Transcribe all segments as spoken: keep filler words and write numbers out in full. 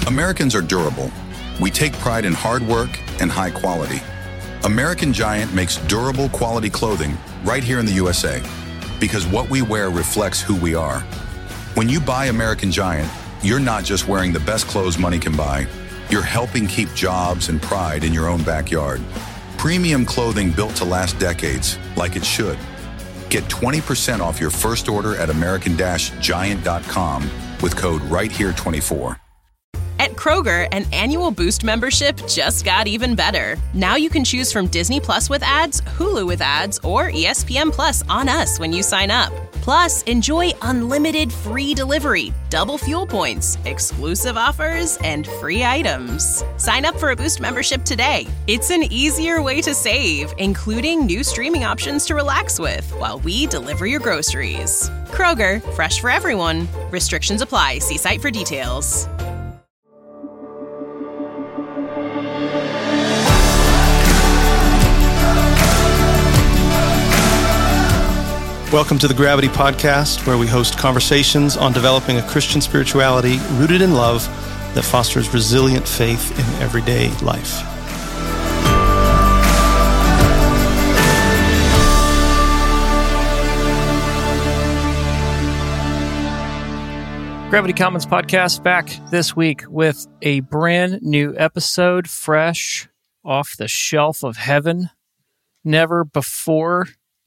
Americans are durable. We take pride in hard work and high quality. American Giant makes durable quality clothing right here in the U S A because what we wear reflects who we are. When you buy American Giant, you're not just wearing the best clothes money can buy. You're helping keep jobs and pride in your own backyard. Premium clothing built to last decades, like it should. Get twenty percent off your first order at American Giant dot com with code right here twenty-four. At Kroger, an annual Boost membership just got even better. Now you can choose from Disney Plus with ads, Hulu with ads, or E S P N Plus on us when you sign up. Plus, enjoy unlimited free delivery, double fuel points, exclusive offers, and free items. Sign up for a Boost membership today. It's an easier way to save, including new streaming options to relax with while we deliver your groceries. Kroger, fresh for everyone. Restrictions apply. See site for details. Welcome to the Gravity Podcast, where we host conversations on developing a Christian spirituality rooted in love that fosters resilient faith in everyday life. Gravity Commons Podcast back this week with a brand new episode, fresh off the shelf of heaven, never before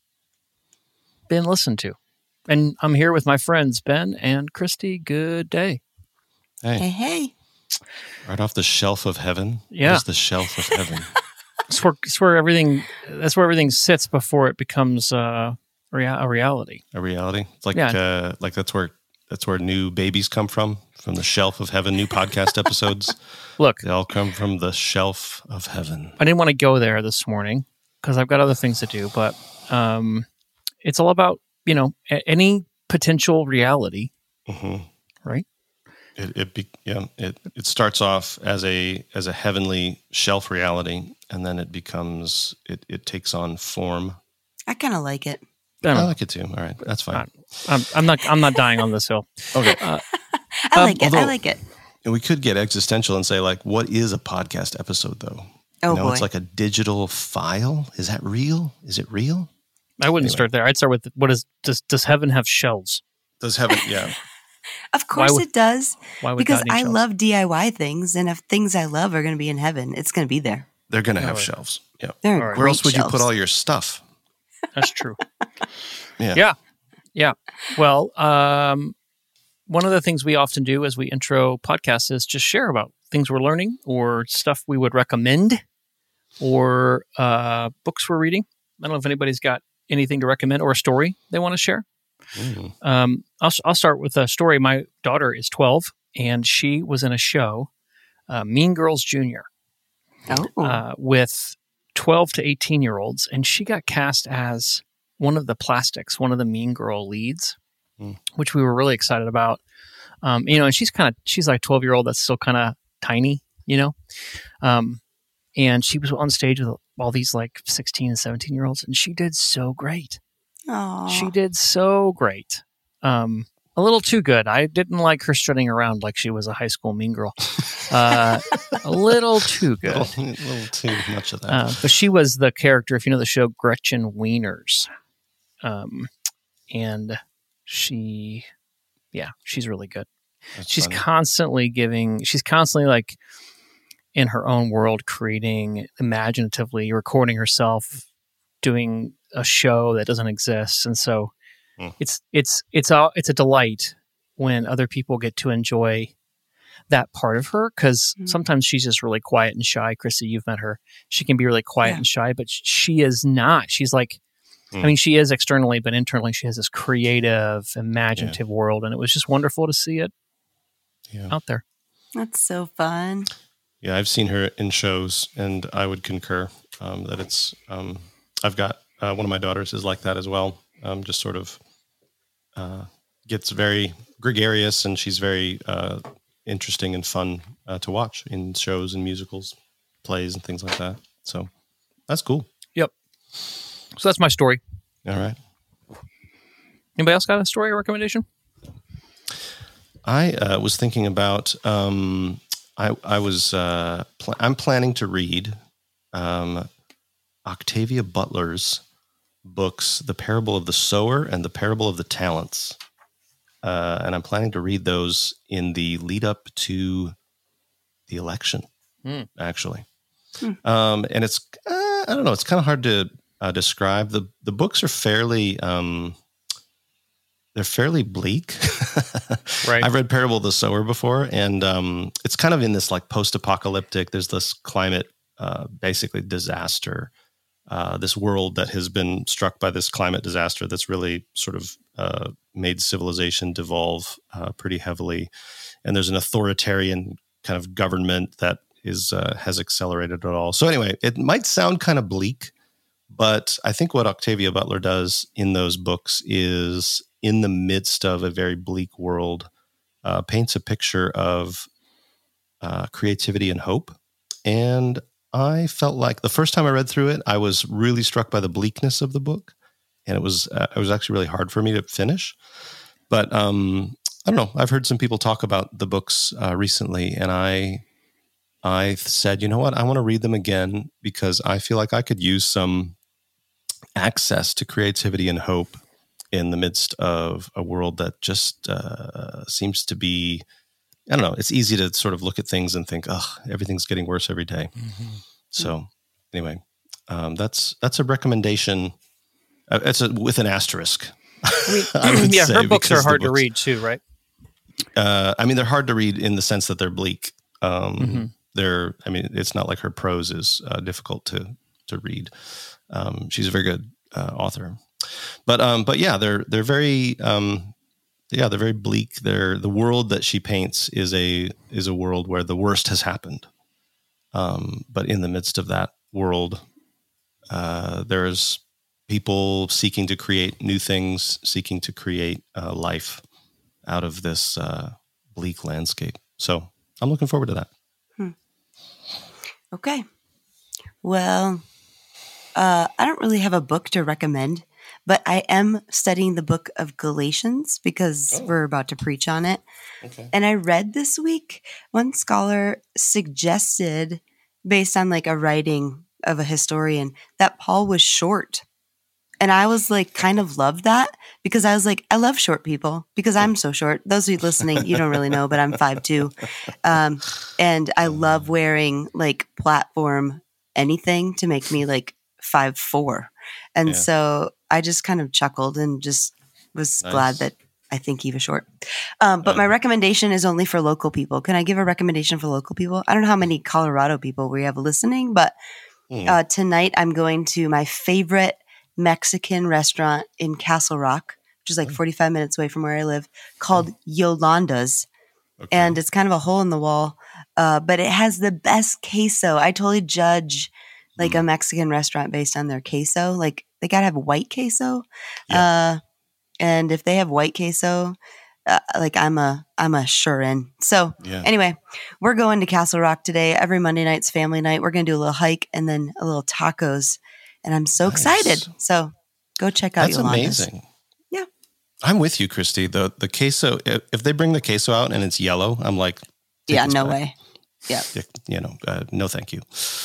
been listened to. And I'm here with my friends, Ben and Christy. Good day. Hey. Hey, hey. Right off the shelf of heaven? Yeah. What is the shelf of heaven? It's where, it's where everything, that's where everything sits before it becomes uh, rea- a reality. A reality? It's like, Yeah. uh, like that's where that's where new babies come from, from the shelf of heaven, new podcast episodes. Look, They all come from the shelf of heaven. I didn't want to go there this morning because I've got other things to do, but um, it's all about, you know, a- any potential reality, Mm-hmm. right? It it be, yeah it it starts off as a as a heavenly shelf reality, and then it becomes it it takes on form. I kind of like it. I don't I know. like it too. All right, that's fine. I'm, I'm not. I'm not dying on this hill. Okay, Uh, I Um, like it. I although- like it. and we could get existential and say, like, what is a podcast episode, though? Oh, you know, boy. it's like a digital file. Is that real? Is it real? I wouldn't Anyway. start there. I'd start with what is does does heaven have shells? Does heaven? Yeah. Of course would- it does. Why would Because God need I shells? love D I Y things, and if things I love are going to be in heaven, it's going to be there. They're going to have All right. shelves. Yeah. They're All right. Where great else would you shelves. put all your stuff? That's true. Yeah. Yeah. Yeah. Well, um, one of the things we often do as we intro podcasts is just share about things we're learning or stuff we would recommend or uh, books we're reading. I don't know if anybody's got anything to recommend or a story they want to share. Mm. Um, I'll, I'll start with a story. My daughter is twelve, and she was in a show, uh, Mean Girls Junior, Oh, uh, with twelve to eighteen-year-olds, and she got cast as one of the plastics, one of the Mean Girl leads, Mm. which we were really excited about. Um, you know, and she's kind of, she's like twelve-year-old that's still kind of tiny, you know? Um, and she was on stage with all these like sixteen and seventeen-year-olds, and she did so great. Aw. She did so great. Um, a little too good. I didn't like her strutting around like she was a high school mean girl. Uh, a little too good. A little, little too much of that. Uh, but she was the character, if you know the show, Gretchen Wieners. Um, and she, yeah, she's really good. That's She's funny. constantly giving, she's constantly like in her own world, creating imaginatively, recording herself, doing a show that doesn't exist. And so Hmm. it's, it's, it's a, it's a delight when other people get to enjoy that part of her. Cause Hmm. sometimes she's just really quiet and shy. Chrissy, you've met her. She can be really quiet Yeah. and shy, but she is not. She's like, I Hmm. mean, she is externally, but internally she has this creative, imaginative world. And it was just wonderful to see it Yeah. out there. That's so fun. Yeah, I've seen her in shows, and I would concur um, that it's. Um, I've got uh, one of my daughters is like that as well. Um, just sort of uh, gets very gregarious, and she's very uh, interesting and fun uh, to watch in shows and musicals, plays, and things like that. So that's cool. Yep. So that's my story. All right. Anybody else got a story or recommendation? I uh, was thinking about um, I I was uh, pl- I'm planning to read um, Octavia Butler's books, The Parable of the Sower and The Parable of the Talents, uh, and I'm planning to read those in the lead up to the election. Mm. Actually, mm. Um, and it's uh, I don't know. It's kind of hard to uh, describe. the The books are fairly um, they're fairly bleak. Right. I've read Parable of the Sower before, and um, it's kind of in this like post-apocalyptic. There's this climate, uh, basically disaster. Uh, this world that has been struck by this climate disaster that's really sort of uh, made civilization devolve uh, pretty heavily, and there's an authoritarian kind of government that is uh, has accelerated it all. So anyway, it might sound kind of bleak, but I think what Octavia Butler does in those books is, in the midst of a very bleak world, uh, paints a picture of uh, creativity and hope. And I felt like the first time I read through it, I was really struck by the bleakness of the book, and it was uh, it was actually really hard for me to finish. But um, I don't know. I've heard some people talk about the books uh, recently, and I I said, you know what, I want to read them again because I feel like I could use some access to creativity and hope in the midst of a world that just uh, seems to be, I don't know, it's easy to sort of look at things and think, oh, everything's getting worse every day. Mm-hmm. So anyway, um, that's that's a recommendation. Uh, it's a, with an asterisk. I mean, yeah, her books are hard books, to read too, right? Uh, I mean, they're hard to read in the sense that they're bleak. Um, mm-hmm. They're, I mean, it's not like her prose is uh, difficult to to read. Um, she's a very good uh, author. But um, but yeah, they're they're very um, yeah they're very bleak. They're the world that she paints is a is a world where the worst has happened. Um, but in the midst of that world, uh, there's people seeking to create new things, seeking to create uh, life out of this uh, bleak landscape. So I'm looking forward to that. Hmm. Okay. Well, uh, I don't really have a book to recommend. But I am studying the book of Galatians because oh. we're about to preach on it. Okay. And I read this week, one scholar suggested, based on like a writing of a historian, that Paul was short. And I was like, kind of loved that because I was like, I love short people because I'm so short. Those of you listening, you don't really know, but I'm five two. Um, and I love wearing like platform anything to make me like five four. And yeah. so I just kind of chuckled and just was nice. glad that I think he was short. Um, but um, my recommendation is only for local people. Can I give a recommendation for local people? I don't know how many Colorado people we have listening, but hmm. uh, tonight I'm going to my favorite Mexican restaurant in Castle Rock, which is like oh. forty-five minutes away from where I live, called oh. Yolanda's. Okay. And it's kind of a hole in the wall, uh, but it has the best queso. I totally judge like mm. a Mexican restaurant based on their queso. Like they got to have white queso. Yeah. Uh, and if they have white queso, uh, like I'm a, I'm a sure in. So yeah. anyway, we're going to Castle Rock today. Every Monday night's family night. We're going to do a little hike and then a little tacos. And I'm so nice. excited. So go check out That's Yolanda's. amazing. Yeah. I'm with you, Christy. The the queso, if, if they bring the queso out and it's yellow, I'm like, yeah, no back. way. Yeah. You know, uh, no, thank you.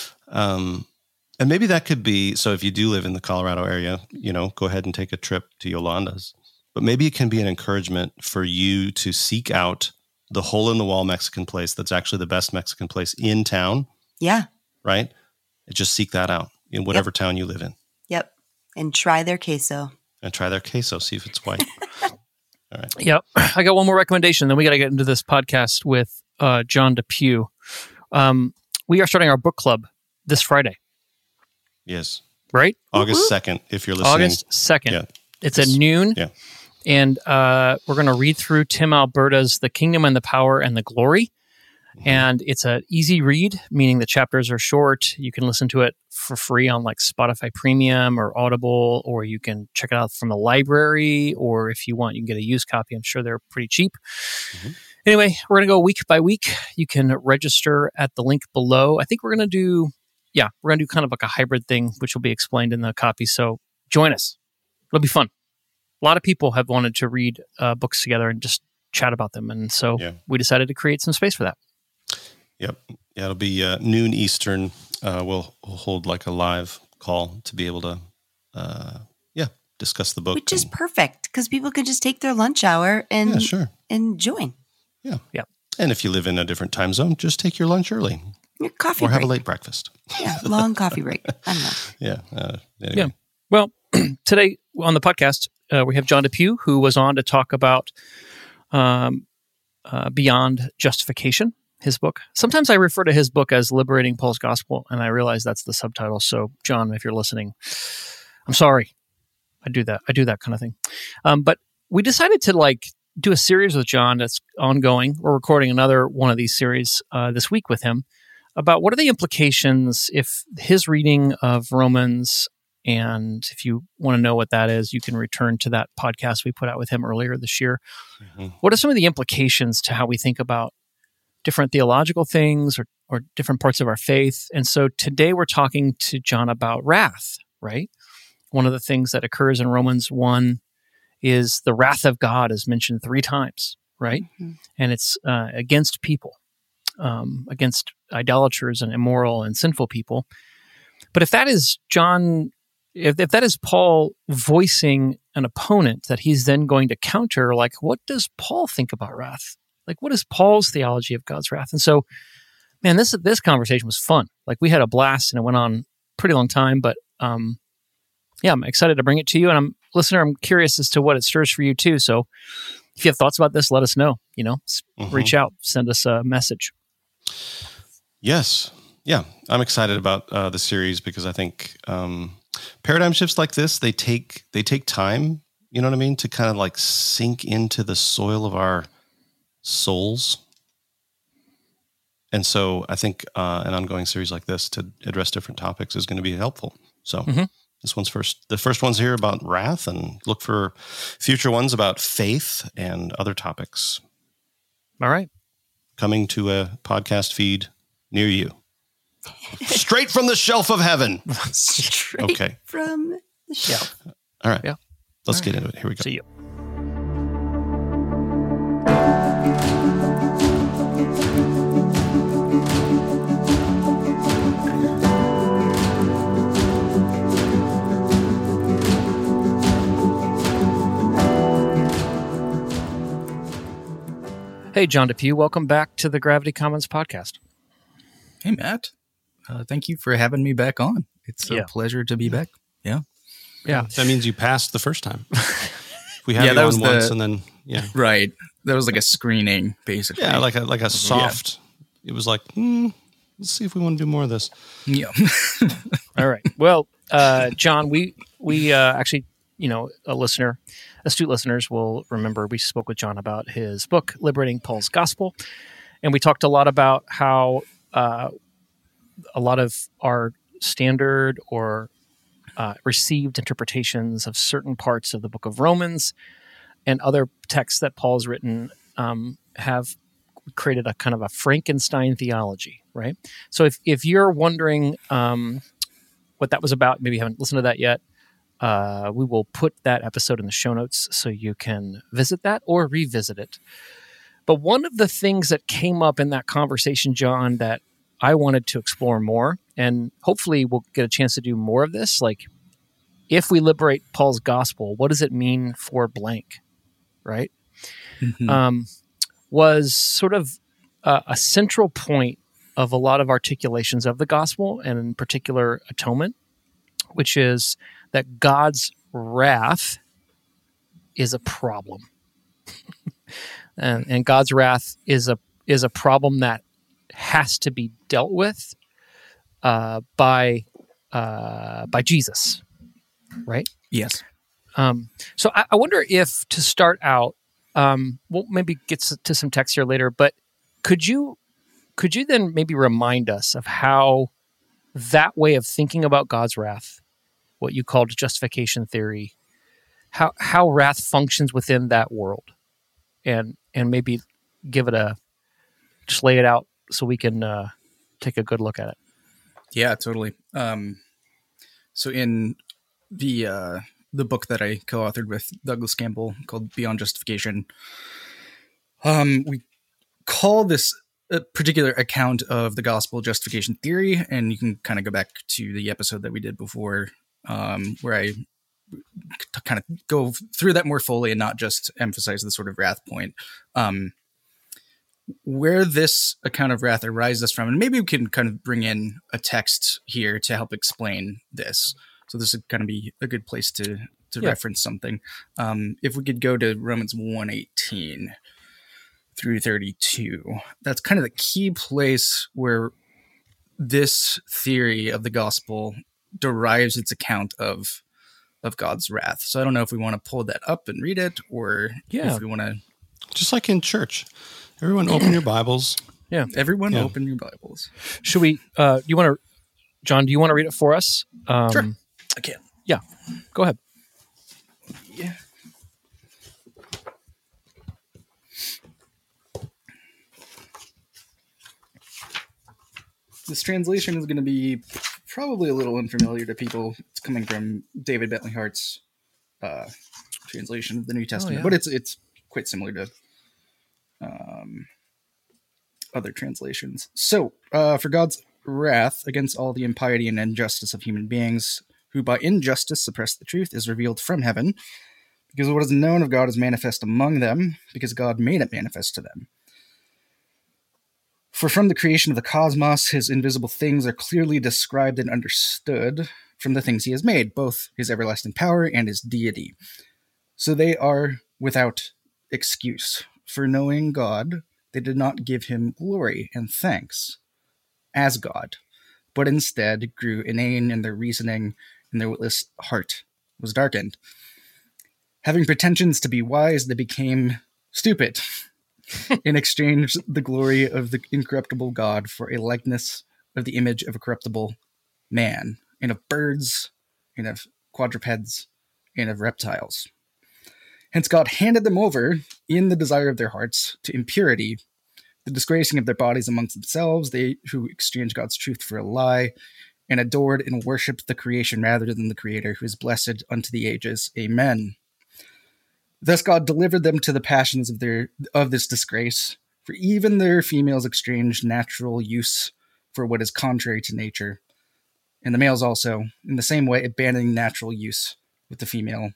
Um, and maybe that could be, so if you do live in the Colorado area, you know, go ahead and take a trip to Yolanda's. But maybe it can be an encouragement for you to seek out the hole in the wall Mexican place that's actually the best Mexican place in town. Yeah. Right? And just seek that out in whatever yep. town you live in. Yep. And try their queso. And try their queso, see if it's white. All right. Yep. I got one more recommendation. Then we got to get into this podcast with uh, John Depew. Um, we are starting our book club this Friday. Yes. Right? August Woo-hoo. second, if you're listening. August second. Yeah. It's, it's at noon. Yeah. And uh, we're going to read through Tim Alberta's The Kingdom and the Power and the Glory. Mm-hmm. And it's an easy read, meaning the chapters are short. You can listen to it for free on like Spotify Premium or Audible, or you can check it out from the library, or if you want, you can get a used copy. I'm sure they're pretty cheap. Mm-hmm. Anyway, we're going to go week by week. You can register at the link below. I think we're going to do, yeah, we're going to do kind of like a hybrid thing, which will be explained in the copy. So join us. It'll be fun. A lot of people have wanted to read uh, books together and just chat about them. And so yeah. we decided to create some space for that. Yep. Yeah, it'll be uh, noon Eastern. Uh, we'll, we'll hold like a live call to be able to, uh, yeah, discuss the book. Which is and, perfect because people can just take their lunch hour and, yeah, sure. and join. Yeah. Yeah. And if you live in a different time zone, just take your lunch early. Your coffee or break. have a late breakfast. Yeah, long coffee break. I don't know. Yeah. Uh, anyway. Yeah. Well, today on the podcast, uh, we have John DePew, who was on to talk about um, uh, Beyond Justification, his book. Sometimes I refer to his book as Liberating Paul's Gospel, and I realize that's the subtitle. So, John, if you're listening, I'm sorry. I do that. I do that kind of thing. Um, but we decided to like do a series with John that's ongoing. We're recording another one of these series uh, this week with him about what are the implications if his reading of Romans, and if you want to know what that is, you can return to that podcast we put out with him earlier this year. Mm-hmm. What are some of the implications to how we think about different theological things or, or different parts of our faith? And so today we're talking to John about wrath, right? One of the things that occurs in Romans one is the wrath of God is mentioned three times, right? Mm-hmm. And it's uh, against people. Um, against idolaters and immoral and sinful people. But if that is John, if, if that is Paul voicing an opponent that he's then going to counter, like, what does Paul think about wrath? Like, what is Paul's theology of God's wrath? And so, man, this this conversation was fun. Like, we had a blast and it went on a pretty long time, but um, yeah, I'm excited to bring it to you. And I'm, listener, I'm curious as to what it stirs for you too. So if you have thoughts about this, let us know, you know, mm-hmm. reach out, send us a message. Yes. Yeah. I'm excited about uh, the series because I think um, paradigm shifts like this, they take they take time, you know what I mean, to kind of like sink into the soil of our souls. And so I think uh, an ongoing series like this to address different topics is going to be helpful. So mm-hmm. this one's first. The first one's here about wrath, and look for future ones about faith and other topics. All right. Coming to a podcast feed near you. Straight from the shelf of heaven. Straight okay. from the shelf. All right. Yeah. Let's All get right. into it. Here we go. See you. Hey, John DePew, welcome back to the Gravity Commons podcast. Hey, Matt. Uh, thank you for having me back on. It's yeah. a pleasure to be back. Yeah. Yeah. That means you passed the first time. We had yeah, you on was once the, and then, yeah. Right. That was like a screening, basically. Yeah, like a like a soft, yeah. It was like, hmm, let's see if we want to do more of this. Yeah. All right. Well, uh, John, we, we uh, actually, you know, a listener, astute listeners will remember we spoke with John about his book, Liberating Paul's Gospel. And we talked a lot about how uh, a lot of our standard or uh, received interpretations of certain parts of the book of Romans and other texts that Paul's written um, have created a kind of a Frankenstein theology, right? So if, if you're wondering um, what that was about, maybe you haven't listened to that yet, uh, we will put that episode in the show notes so you can visit that or revisit it. But one of the things that came up in that conversation, John, that I wanted to explore more, and hopefully we'll get a chance to do more of this, like if we liberate Paul's gospel, what does it mean for blank, right? Mm-hmm. Um, was sort of uh, a central point of a lot of articulations of the gospel, and in particular atonement, which is that God's wrath is a problem. and, and God's wrath is a is a problem that has to be dealt with uh, by uh, by Jesus, right? Yes. Um, so I, I wonder if, to start out, um, we'll maybe get to some text here later, but could you could you then maybe remind us of how that way of thinking about God's wrath, what you called justification theory, how how wrath functions within that world, and and maybe give it a just lay it out so we can uh, take a good look at it. Yeah, totally. Um, so in the uh, the book that I co-authored with Douglas Campbell called Beyond Justification, um, we call this a particular account of the gospel justification theory, and you can kind of go back to the episode that we did before, um, where I t- kind of go through that more fully and not just emphasize the sort of wrath point. Um, where this account of wrath arises from, and maybe we can kind of bring in a text here to help explain this. So this would kind of be a good place to to Yeah. reference something. Um, if we could go to Romans one eighteen through thirty-two, that's kind of the key place where this theory of the gospel derives its account of of God's wrath. So I don't know if we want to pull that up and read it, or Yeah. if we want to. Just like in church, everyone open your Bibles. Yeah. Everyone Yeah. open your Bibles. Should we, uh, do you want to, John, do you want to read it for us? Um, Sure. I can. Yeah. Go ahead. Yeah. This translation is going to be probably a little unfamiliar to people. It's coming from David Bentley Hart's uh, translation of the New Testament, yeah. but it's it's quite similar to um, other translations. So, uh, for God's wrath against all the impiety and injustice of human beings, who by injustice suppress the truth, is revealed from heaven, because what is known of God is manifest among them, because God made it manifest to them. For from the creation of the cosmos, his invisible things are clearly described and understood from the things he has made, both his everlasting power and his deity. So they are without excuse. For knowing God, they did not give him glory and thanks as God, but instead grew inane in their reasoning, and their witless heart was darkened. Having pretensions to be wise, they became stupid, and exchanged the glory of the incorruptible God for a likeness of the image of a corruptible man, and of birds, and of quadrupeds, and of reptiles. Hence God handed them over, in the desire of their hearts, to impurity, the disgracing of their bodies amongst themselves, they who exchanged God's truth for a lie, and adored and worshipped the creation rather than the Creator, who is blessed unto the ages. Amen. Thus God delivered them to the passions of their of this disgrace, for even their females exchanged natural use for what is contrary to nature, and the males also, in the same way, abandoning natural use with the female,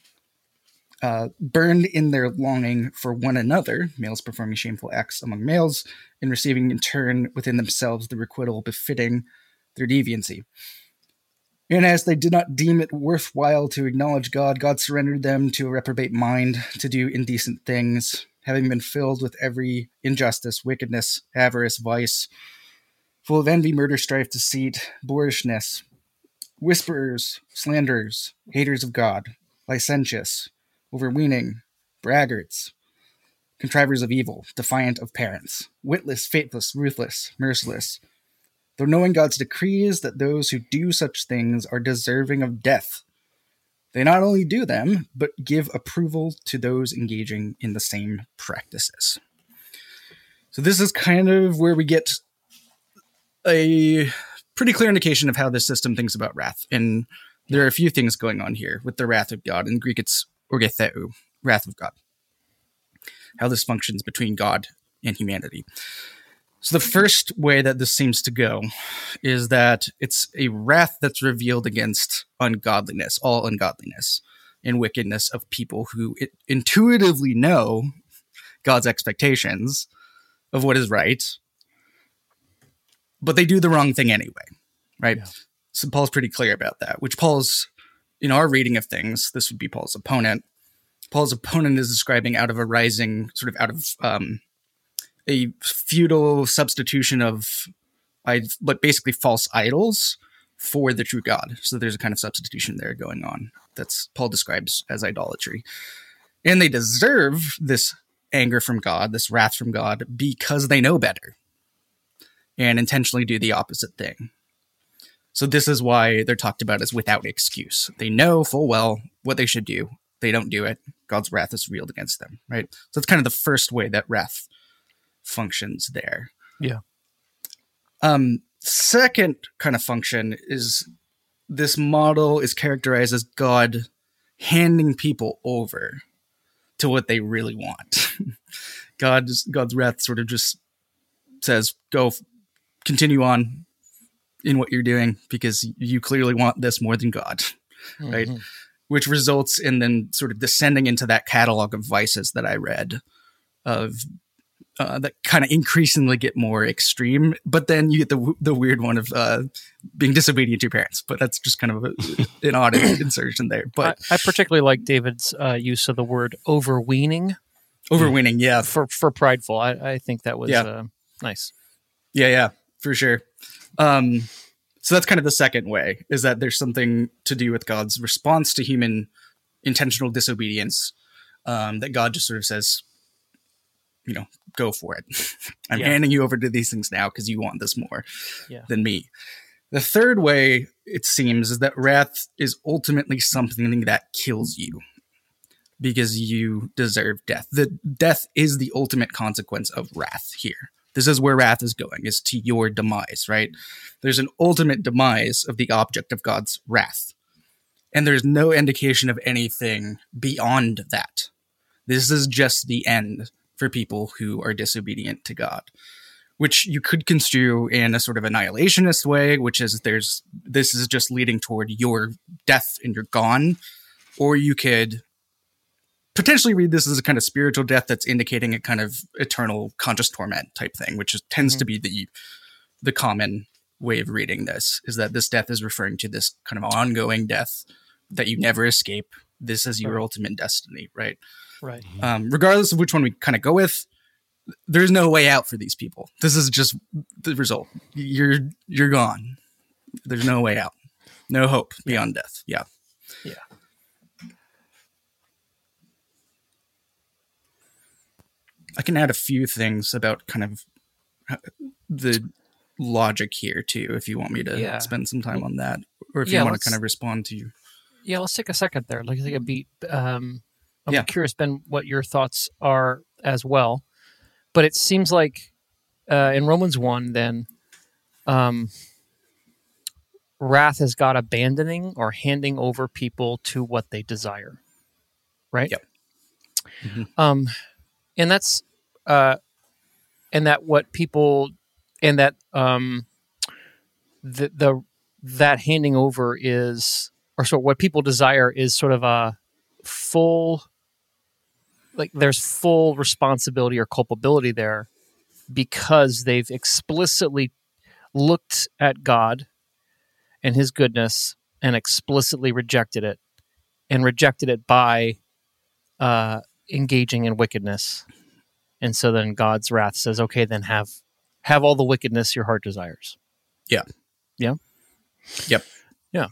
uh, burned in their longing for one another, males performing shameful acts among males, and receiving in turn within themselves the requital befitting their deviancy. And as they did not deem it worthwhile to acknowledge God, God surrendered them to a reprobate mind to do indecent things, having been filled with every injustice, wickedness, avarice, vice, full of envy, murder, strife, deceit, boorishness, whisperers, slanderers, haters of God, licentious, overweening, braggarts, contrivers of evil, defiant of parents, witless, faithless, ruthless, merciless, though knowing God's decrees that those who do such things are deserving of death, they not only do them, but give approval to those engaging in the same practices. So this is kind of where we get a pretty clear indication of how this system thinks about wrath. And there are a few things going on here with the wrath of God. In Greek, it's orgetheu, wrath of God. How this functions between God and humanity. So the first way that this seems to go is that it's a wrath that's revealed against ungodliness, all ungodliness and wickedness of people who intuitively know God's expectations of what is right, but they do the wrong thing anyway, right? Yeah. So Paul's pretty clear about that, which Paul's, in our reading of things, this would be Paul's opponent. Paul's opponent is describing out of a rising, sort of out of... Um, a feudal substitution of but basically false idols for the true God. So there's a kind of substitution there going on that's Paul describes as idolatry. And they deserve this anger from God, this wrath from God, because they know better and intentionally do the opposite thing. So this is why they're talked about as without excuse. They know full well what they should do. They don't do it. God's wrath is revealed against them, right? So that's kind of the first way that wrath functions there. Yeah. Um, second kind of function is this model is characterized as God handing people over to what they really want. God's God's wrath sort of just says, go f- continue on in what you're doing because you clearly want this more than God, mm-hmm. right? Which results in then sort of descending into that catalog of vices that I read of uh, that kind of increasingly get more extreme, but then you get the the weird one of uh, being disobedient to your parents. But that's just kind of a, an odd insertion there. But I, I particularly like David's uh, use of the word overweening. Overweening, yeah. For for prideful. I, I think that was yeah. uh, nice. Yeah, yeah, for sure. Um, so that's kind of the second way, is that there's something to do with God's response to human intentional disobedience, um, that God just sort of says, you know, go for it. I'm yeah. handing you over to these things now because you want this more yeah. than me. The third way, it seems, is that wrath is ultimately something that kills you because you deserve death. The death is the ultimate consequence of wrath here. This is where wrath is going, is to your demise, right? There's an ultimate demise of the object of God's wrath. And there's no indication of anything beyond that. This is just the end for people who are disobedient to God, which you could construe in a sort of annihilationist way, which is there's this is just leading toward your death and you're gone. Or you could potentially read this as a kind of spiritual death that's indicating a kind of eternal conscious torment type thing, which is, tends mm-hmm. to be the the common way of reading this, is that this death is referring to this kind of ongoing death that you never escape. This is your right. ultimate destiny, right? Right. Um, regardless of which one we kind of go with, there's no way out for these people. This is just the result. You're you're gone. There's no way out. No hope beyond yeah. death. Yeah. Yeah. I can add a few things about kind of the logic here too, if you want me to yeah. spend some time on that, or if yeah, you want to kind of respond to. Yeah, let's take a second there. Let's take a beat. Um, I'm yeah. curious, Ben, what your thoughts are as well. But it seems like uh, in Romans one, then, um, wrath has got abandoning or handing over people to what they desire, right? Yep. Mm-hmm. Um, and that's, uh, and that what people, and that um, the the that handing over is, or so what people desire is sort of a full. Like there's full responsibility or culpability there because they've explicitly looked at God and his goodness and explicitly rejected it, and rejected it by uh, engaging in wickedness. And so then God's wrath says, okay, then have have all the wickedness your heart desires. Yeah. Yeah? Yep. Yeah.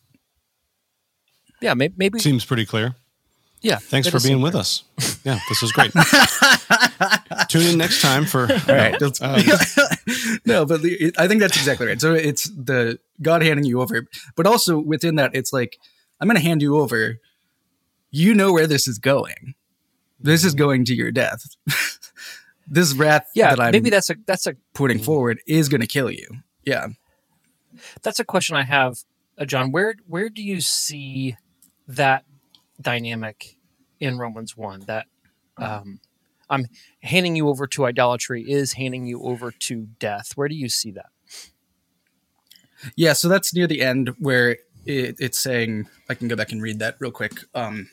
Yeah, maybe. maybe Seems pretty clear. Yeah. Thanks for being with us. Yeah, this is great. Tune in next time for... All right. Um, no, but the, I think that's exactly right. So it's the God handing you over, but also within that, it's like, I'm going to hand you over. You know where this is going. This is going to your death. This wrath yeah, that I'm maybe that's a that's a putting forward is going to kill you. Yeah. That's a question I have, uh, John. Where where do you see that dynamic in Romans one, that um, I'm handing you over to idolatry is handing you over to death? Where do you see that? Yeah, so that's near the end where it, it's saying, I can go back and read that real quick. Um,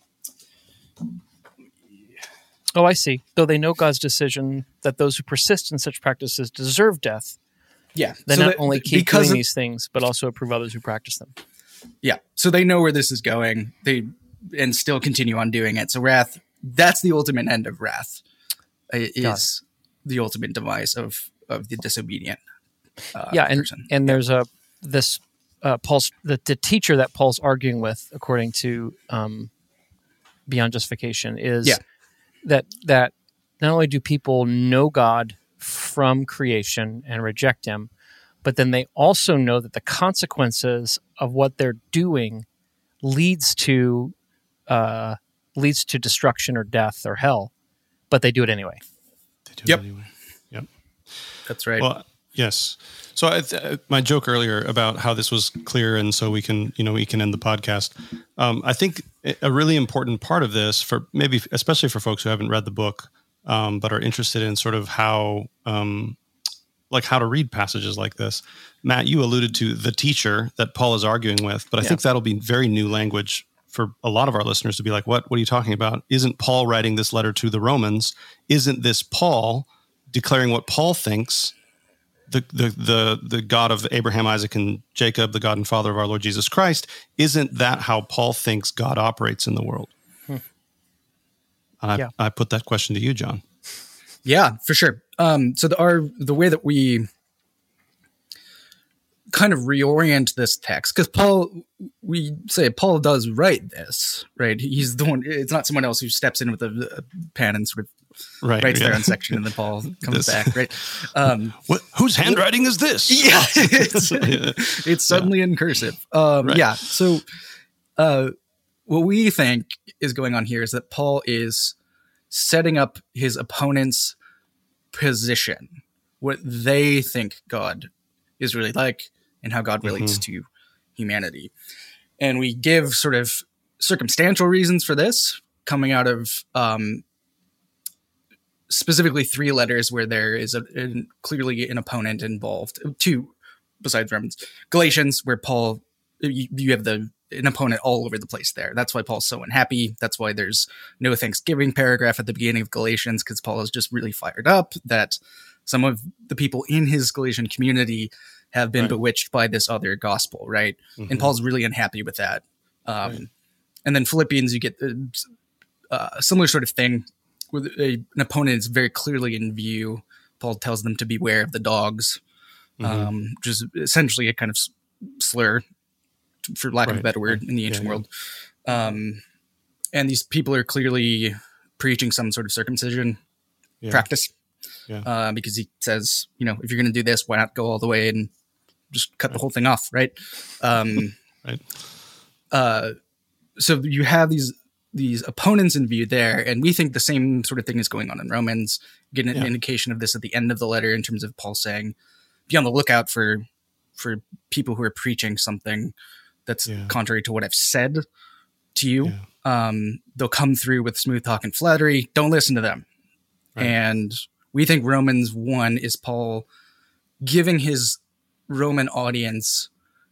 oh, I see. Though they know God's decision that those who persist in such practices deserve death. Yeah. They so not that, only keep doing of, these things, but also approve others who practice them. Yeah. So they know where this is going. They and still continue on doing it. So wrath, that's the ultimate end of wrath. It is the ultimate demise of, of the disobedient uh, yeah, and, person. And there's a this uh, Paul's the, the teacher that Paul's arguing with, according to um, Beyond Justification, is yeah. that that not only do people know God from creation and reject him, but then they also know that the consequences of what they're doing leads to uh, leads to destruction or death or hell, but they do it anyway. They do yep. it anyway. Yep. That's right. Well, yes. So I th- my joke earlier about how this was clear, and so we can, you know, we can end the podcast. Um, I think a really important part of this, for maybe especially for folks who haven't read the book, um, but are interested in sort of how um, like how to read passages like this. Matt, you alluded to the teacher that Paul is arguing with, but I Yeah. think that'll be very new language for a lot of our listeners to be like, what, what are you talking about? Isn't Paul writing this letter to the Romans? Isn't this Paul declaring what Paul thinks the, the, the, the God of Abraham, Isaac, and Jacob, the God and Father of our Lord Jesus Christ? Isn't that how Paul thinks God operates in the world? Hmm. And I, Yeah. I put that question to you, John. Yeah, for sure. Um, so the, our the way that we kind of reorient this text, because Paul, we say Paul does write this, right? He's the one. It's not someone else who steps in with a, a pen and sort of Right, writes yeah. their own section, and then Paul comes This- back, right? Um, What, whose handwriting is this? yeah, it's, it's suddenly in cursive. Um, Right. Yeah. So, uh, what we think is going on here is that Paul is setting up his opponent's position, what they think God is really like, and how God relates to humanity. And we give sort of circumstantial reasons for this, coming out of um, specifically three letters where there is a, a, clearly an opponent involved. Two, besides Romans. Galatians, where Paul, you, you have the an opponent all over the place there. That's why Paul's so unhappy. That's why there's no Thanksgiving paragraph at the beginning of Galatians, because Paul is just really fired up that some of the people in his Galatian community have been Right. bewitched by this other gospel, right? Mhm. And Paul's really unhappy with that. Um, Right. And then Philippians, you get the uh, similar sort of thing where a, an opponent is very clearly in view. Paul tells them to beware of the dogs, Mhm. um, which is essentially a kind of s- slur, for lack of a Right, better word, right. in the ancient Yeah, yeah. world. Um, and these people are clearly preaching some sort of circumcision Yeah. practice, Yeah. uh, because he says, you know, if you're going to do this, why not go all the way and just cut the whole thing off, right? Um, Right. uh, so you have these these opponents in view there, and we think the same sort of thing is going on in Romans. Get an Yeah. indication of this at the end of the letter in terms of Paul saying, "Be on the lookout for for people who are preaching something that's Yeah. contrary to what I've said to you. Yeah. Um, they'll come through with smooth talk and flattery. Don't listen to them." Right. And we think Romans one is Paul giving his Roman audience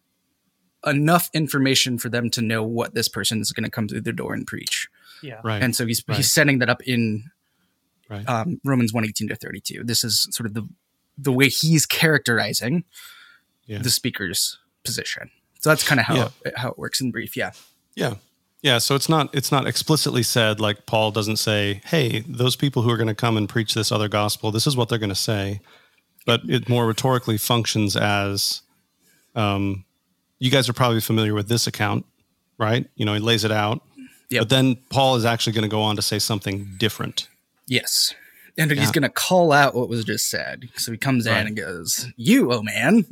enough information for them to know what this person is going to come through the door and preach. Yeah. Right. And so he's Right. he's setting that up in Right. um, Romans one eighteen to thirty-two. This is sort of the the way he's characterizing Yeah. the speaker's position. So that's kind of how Yeah. it, how it works in brief. Yeah. Yeah. Yeah. So it's not it's not explicitly said, like Paul doesn't say, hey, those people who are going to come and preach this other gospel, this is what they're going to say. But it more rhetorically functions as um, you guys are probably familiar with this account, right? You know, he lays it out. Yep. But then Paul is actually going to go on to say something different. Yes. And Yeah. he's going to call out what was just said. So he comes in Right. and goes, "You, oh man,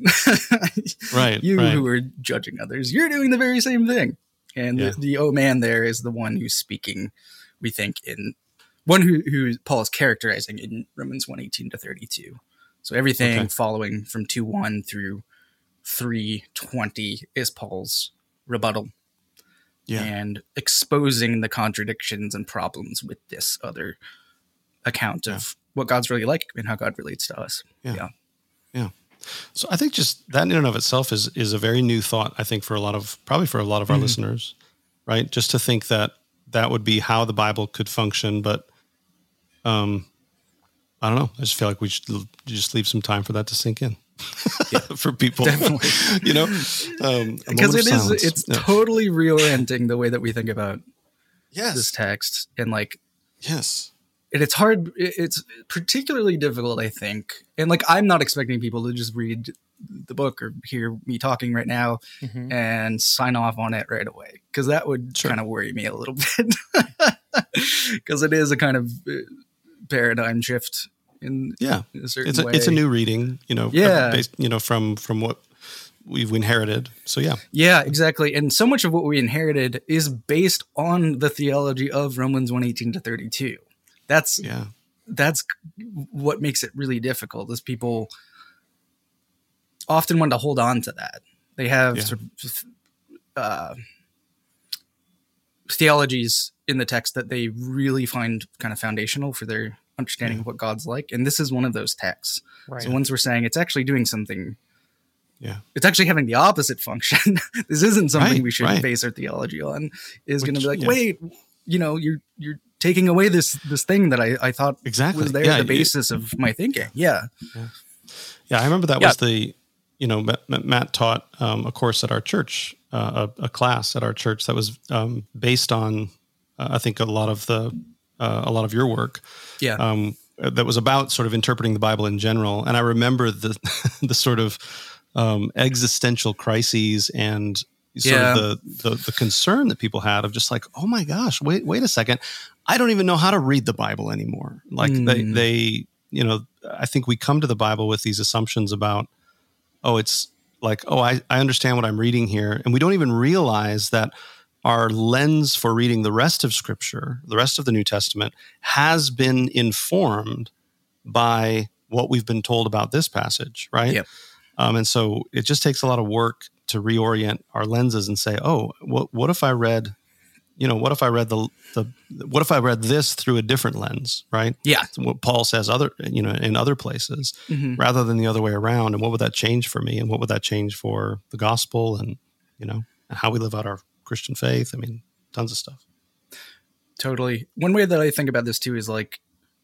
Right, you right. who are judging others, you're doing the very same thing." And Yeah. the, the oh man there is the one who's speaking, we think, in one who, who Paul is characterizing in Romans one eighteen to thirty-two. So everything Okay. following from two one through three twenty is Paul's rebuttal Yeah. and exposing the contradictions and problems with this other account of what God's really like and how God relates to us. Yeah. Yeah. Yeah. So I think just that in and of itself is is a very new thought, I think, for a lot of probably for a lot of our Mhm. listeners, right? Just to think that that would be how the Bible could function. But um, I don't know. I just feel like we should l- just leave some time for that to sink in for people, Definitely. you know, um, a Because moment it of is, silence. it's Yeah. totally reorienting the way that we think about yes, this text. And like, yes, and it's hard, it- it's particularly difficult, I think. And like, I'm not expecting people to just read the book or hear me talking right now Mhm. and sign off on it right away. Because that would Sure. kind of worry me a little bit. Because it is a kind of uh, paradigm shift in, yeah. in a certain It's a way. it's a new reading, you know, Yeah. based, you know, from from what we've inherited. So yeah, Yeah, exactly. And so much of what we inherited is based on the theology of Romans one eighteen to thirty-two. That's yeah, that's what makes it really difficult, is people often want to hold on to that. They have Yeah. sort of, uh, theologies in the text that they really find kind of foundational for their understanding Yeah. of what God's like. And this is one of those texts. Right. So once we're saying it's actually doing something, Yeah. it's actually having the opposite function. This isn't something Right, we should right. base our theology on. Is going to Which- be like, yeah. wait, you know, you're you're taking away this this thing that I, I thought Exactly. was there, Yeah, the it- basis of my thinking. Yeah. Yeah, I remember that Yeah. was the, you know, Matt, Matt taught um, a course at our church, uh, a, a class at our church that was um, based on, uh, I think, a lot of the, uh, a lot of your work. Yeah. Um, that was about sort of interpreting the Bible in general. And I remember the the sort of um, existential crises and sort Yeah. of the, the the concern that people had of just like, oh my gosh, wait wait a second, I don't even know how to read the Bible anymore. Like they Mm. they you know, I think we come to the Bible with these assumptions about, oh, it's like, oh, I, I understand what I'm reading here. And we don't even realize that our lens for reading the rest of Scripture, the rest of the New Testament, has been informed by what we've been told about this passage, right? Yep. Um, and so it just takes a lot of work to reorient our lenses and say, oh, what what if I read, you know, what if I read the the what if I read this through a different lens, right? Yeah. It's what Paul says other, you know, in other places, Mhm. rather than the other way around. And what would that change for me? And what would that change for the gospel and, you know, how we live out our Christian faith? I mean, tons of stuff. Totally. One way that I think about this too is like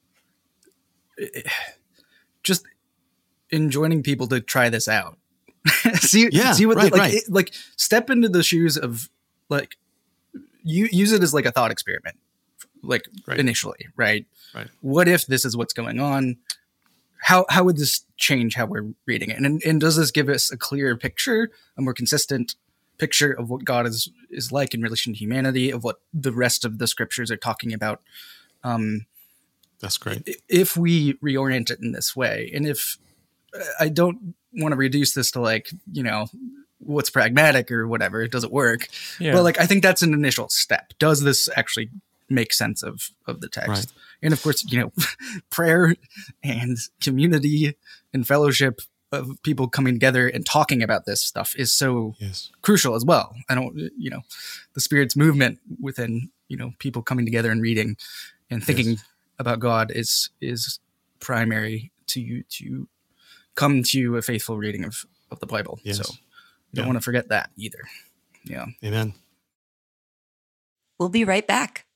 just enjoining people to try this out. see, Yeah, see what right, they, like, right. it, like step into the shoes of like you use it as like a thought experiment, like Right. initially, right? Right. What if this is what's going on? How how would this change how we're reading it? And and does this give us a clearer picture, a more consistent picture of what God is is like in relation to humanity, of what the rest of the scriptures are talking about? Um, That's great. i- if we reorient it in this way, and if I don't want to reduce this to like, you know, what's pragmatic or whatever, does it work? Yeah. But like, I think that's an initial step. Does this actually make sense of, of the text? Right. And of course, you know, prayer and community and fellowship of people coming together and talking about this stuff is so Yes. crucial as well. I don't, you know, the Spirit's movement within, you know, people coming together and reading and thinking Yes. about God is, is primary to you to come to a faithful reading of, of the Bible. Yes. So you don't Yeah. want to forget that either. Yeah. Amen. We'll be right back.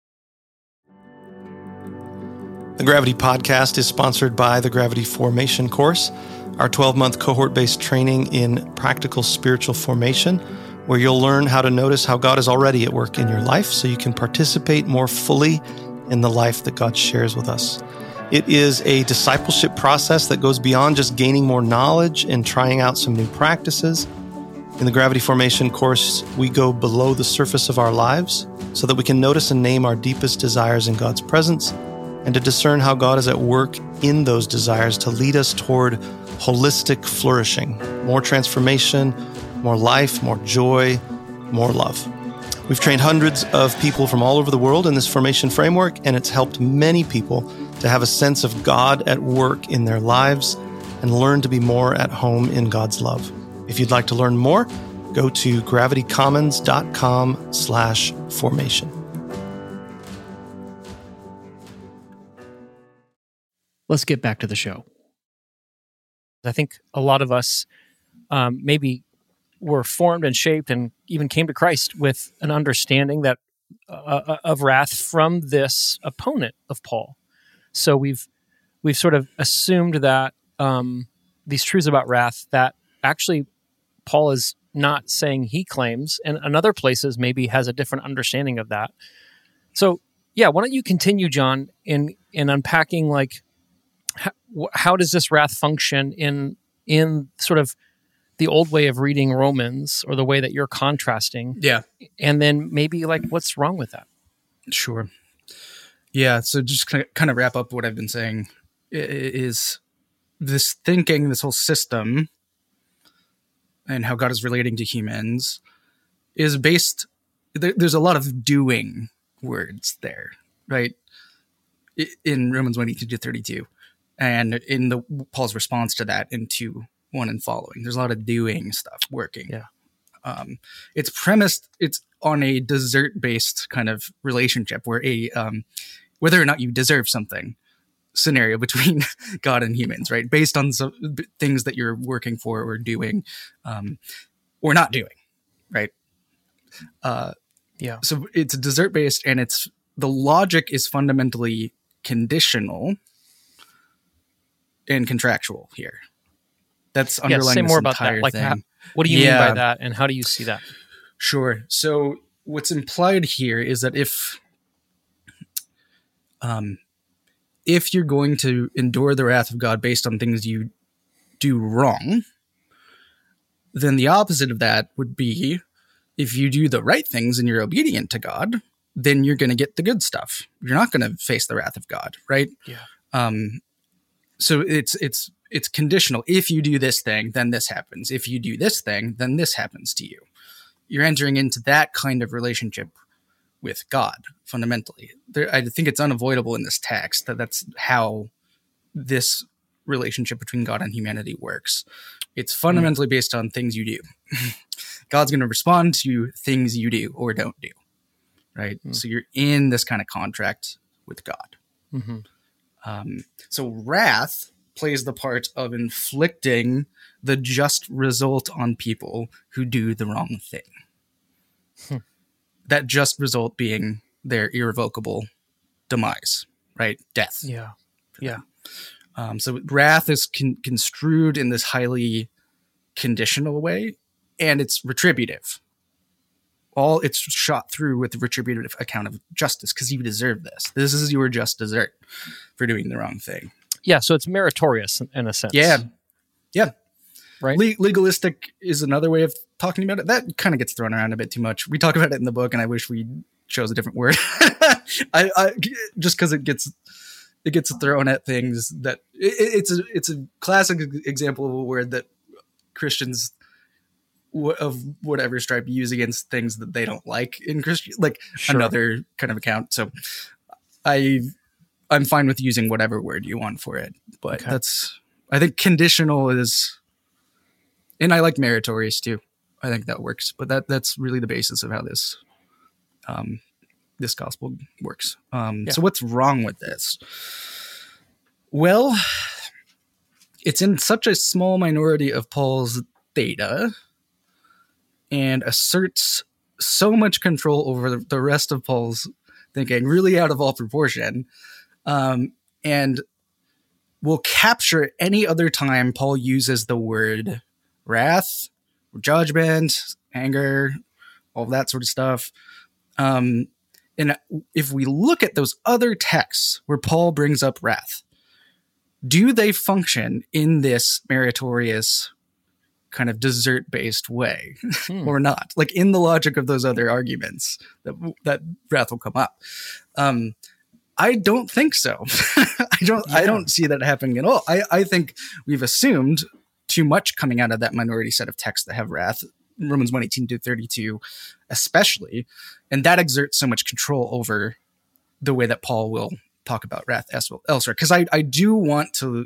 The Gravity Podcast is sponsored by the Gravity Formation course, our twelve-month cohort-based training in practical spiritual formation, where you'll learn how to notice how God is already at work in your life so you can participate more fully in the life that God shares with us. It is a discipleship process that goes beyond just gaining more knowledge and trying out some new practices. In the Gravity Formation course, we go below the surface of our lives so that we can notice and name our deepest desires in God's presence and to discern how God is at work in those desires to lead us toward holistic flourishing, more transformation, more life, more joy, more love. We've trained hundreds of people from all over the world in this formation framework, and it's helped many people to have a sense of God at work in their lives and learn to be more at home in God's love. If you'd like to learn more, go to gravitycommons.com slash formation. Let's get back to the show. I think a lot of us um, maybe were formed and shaped and even came to Christ with an understanding that uh, of wrath from this opponent of Paul. So we've we've sort of assumed that um, these truths about wrath that actually Paul is not saying he claims, and in other places maybe has a different understanding of that. So yeah, why don't you continue, John, in in unpacking like how, how does this wrath function in in sort of the old way of reading Romans, or the way that you're contrasting, Yeah. and then maybe like what's wrong with that? Sure. Yeah. So just kind of wrap up what I've been saying i- is this thinking, this whole system, and how God is relating to humans is based. There, there's a lot of doing words there, right? I- In Romans one eighteen to thirty-two, and in the Paul's response to that in two one and following, there's a lot of doing stuff working. Yeah. Um, it's premised. It's on a desert based kind of relationship where a um, whether or not you deserve something scenario between God and humans, right? Based on some things that you're working for or doing, um, or not doing, right? Uh, Yeah. So it's desert based, and it's the logic is fundamentally conditional and contractual here. That's Yeah, underlying say this more about entire that. Like, thing. how, what do you Yeah. mean by that, and how do you see that? Sure. So what's implied here is that if um, if you're going to endure the wrath of God based on things you do wrong, then the opposite of that would be if you do the right things and you're obedient to God, then you're going to get the good stuff. You're not going to face the wrath of God, right? Yeah. Um, so it's it's it's conditional. If you do this thing, then this happens. If you do this thing, then this happens to you. You're entering into that kind of relationship with God, fundamentally. There, I think it's unavoidable in this text that that's how this relationship between God and humanity works. It's fundamentally mm. based on things you do. God's going to respond to things you do or don't do, right? Mm. So you're in this kind of contract with God. Mm-hmm. Um, so wrath plays the part of inflicting the just result on people who do the wrong thing. Hmm. That just result being their irrevocable demise, right? Death. Yeah. Yeah. Um, so wrath is con- construed in this highly conditional way, and it's retributive. All it's shot through with the retributive account of justice because you deserve this. This is your just desert for doing the wrong thing. Yeah, so it's meritorious in, in a sense. Yeah. Yeah. Right. Le- legalistic is another way of talking about it. That kind of gets thrown around a bit too much. We talk about it in the book, and I wish we chose a different word. I, I just because it gets it gets thrown at things that it, it's a it's a classic example of a word that Christians w- of whatever stripe use against things that they don't like in Christian, like sure. another kind of account. So I I'm fine with using whatever word you want for it, but okay. that's I think conditional is. And I like meritorious too. I think that works. But that that's really the basis of how this um, this gospel works. Um, yeah. So what's wrong with this? Well, it's in such a small minority of Paul's data and asserts so much control over the rest of Paul's thinking, really out of all proportion, um, and will capture any other time Paul uses the word wrath, judgment, anger, all that sort of stuff. Um, and if we look at those other texts where Paul brings up wrath, do they function in this meritorious kind of desert-based way hmm. or not? Like in the logic of those other arguments that that wrath will come up. Um, I don't think so. I don't. Yeah. I don't see that happening at all. I, I think we've assumed too much coming out of that minority set of texts that have wrath, Romans one eighteen to thirty-two, especially, and that exerts so much control over the way that Paul will talk about wrath elsewhere. Because I, I do want to,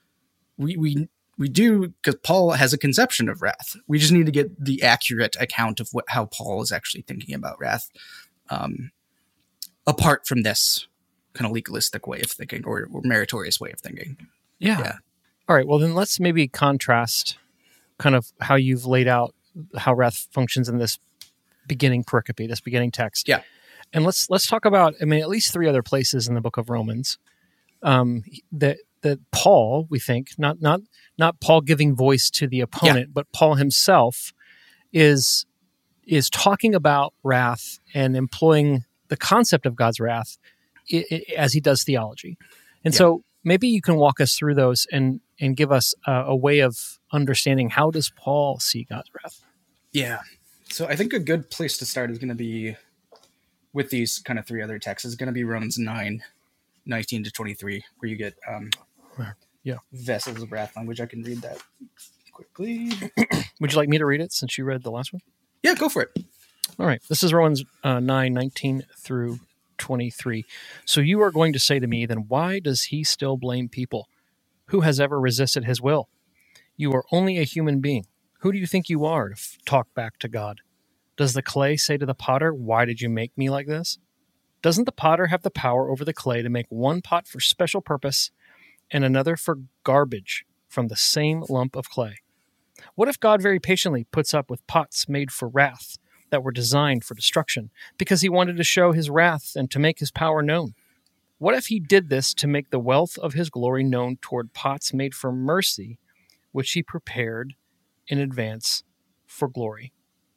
we we we do because Paul has a conception of wrath. We just need to get the accurate account of what how Paul is actually thinking about wrath, um, apart from this kind of legalistic way of thinking or, or meritorious way of thinking. Yeah. yeah. All right, well, then let's maybe contrast kind of how you've laid out how wrath functions in this beginning pericope, this beginning text. Yeah. And let's let's talk about, I mean, at least three other places in the book of Romans um, that that Paul, we think, not not not Paul giving voice to the opponent, yeah. but Paul himself is is talking about wrath and employing the concept of God's wrath I- I, as he does theology. And yeah. so maybe you can walk us through those and and give us a, a way of understanding how does Paul see God's wrath? Yeah. So I think a good place to start is going to be with these kind of three other texts is going to be Romans nine, nineteen to twenty-three, where you get um, yeah. vessels of wrath language. I can read that quickly. Would you like me to read it since you read the last one? Yeah, go for it. All right. This is Romans uh, nine, nineteen through twenty-three. So you are going to say to me, then why does he still blame people? Who has ever resisted his will? You are only a human being. Who do you think you are to f- talk back to God? Does the clay say to the potter, why did you make me like this? Doesn't the potter have the power over the clay to make one pot for special purpose and another for garbage from the same lump of clay? What if God very patiently puts up with pots made for wrath that were designed for destruction because he wanted to show his wrath and to make his power known? What if he did this to make the wealth of his glory known toward pots made for mercy, which he prepared in advance for glory?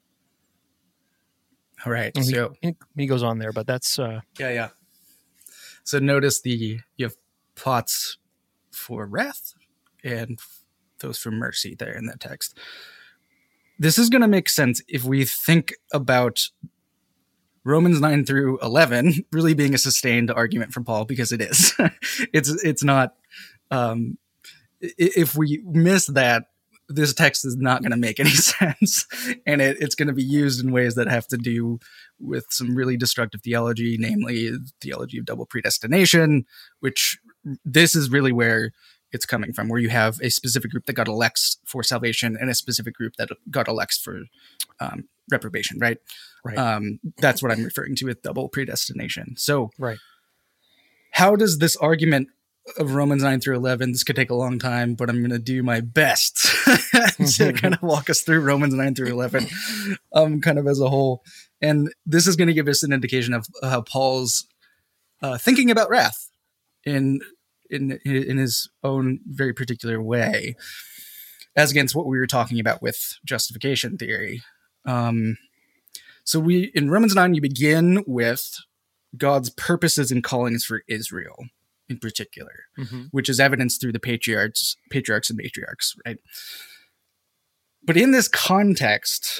All right. And So he, he goes on there, but that's uh, yeah, yeah. So notice the you have pots for wrath and those for mercy there in that text. This is going to make sense if we think about Romans nine through eleven really being a sustained argument from Paul, because it is. it's it's not. Um, if we miss that, this text is not going to make any sense, and it, it's going to be used in ways that have to do with some really destructive theology, namely theology of double predestination, which this is really where it's coming from, where you have a specific group that God elects for salvation and a specific group that God elects for um, reprobation, right? Right. Um, that's what I'm referring to with double predestination. So right. How does this argument of Romans nine through eleven, this could take a long time, but I'm going to do my best to kind of walk us through Romans nine through eleven, um, kind of as a whole. And this is going to give us an indication of how Paul's uh, thinking about wrath in, in, in his own very particular way, as against what we were talking about with justification theory. Um, so we, in Romans nine, you begin with God's purposes and callings for Israel in particular, mm-hmm. which is evidenced through the patriarchs, patriarchs and matriarchs, right? But in this context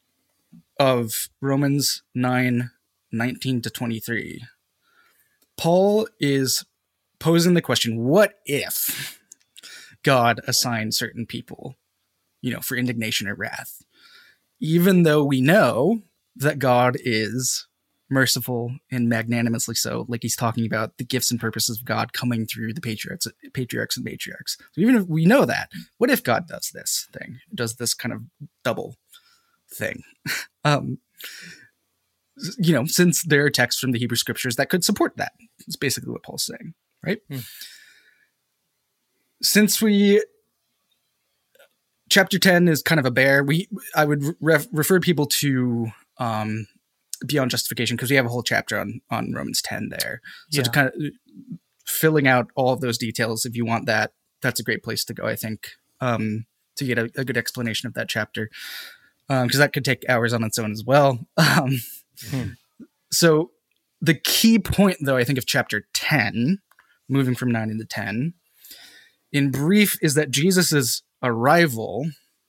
of Romans nine, nineteen to twenty-three, Paul is posing the question, what if God assigned certain people, you know, for indignation or wrath, even though we know that God is merciful and magnanimously so, like he's talking about the gifts and purposes of God coming through the patriarchs, patriarchs and matriarchs. So even if we know that, what if God does this thing, does this kind of double thing? um, you know, since there are texts from the Hebrew scriptures that could support that. It's basically what Paul's saying, right? Hmm. Since we, chapter ten is kind of a bear, we I would ref, refer people to um, Beyond Justification, because we have a whole chapter on, on Romans ten there. So yeah. to kind of filling out all of those details, if you want that, that's a great place to go, I think, um, to get a, a good explanation of that chapter, because um, that could take hours on its own as well. Um, hmm. So the key point, though, I think of chapter ten, moving from nine into ten, in brief, is that Jesus's arrival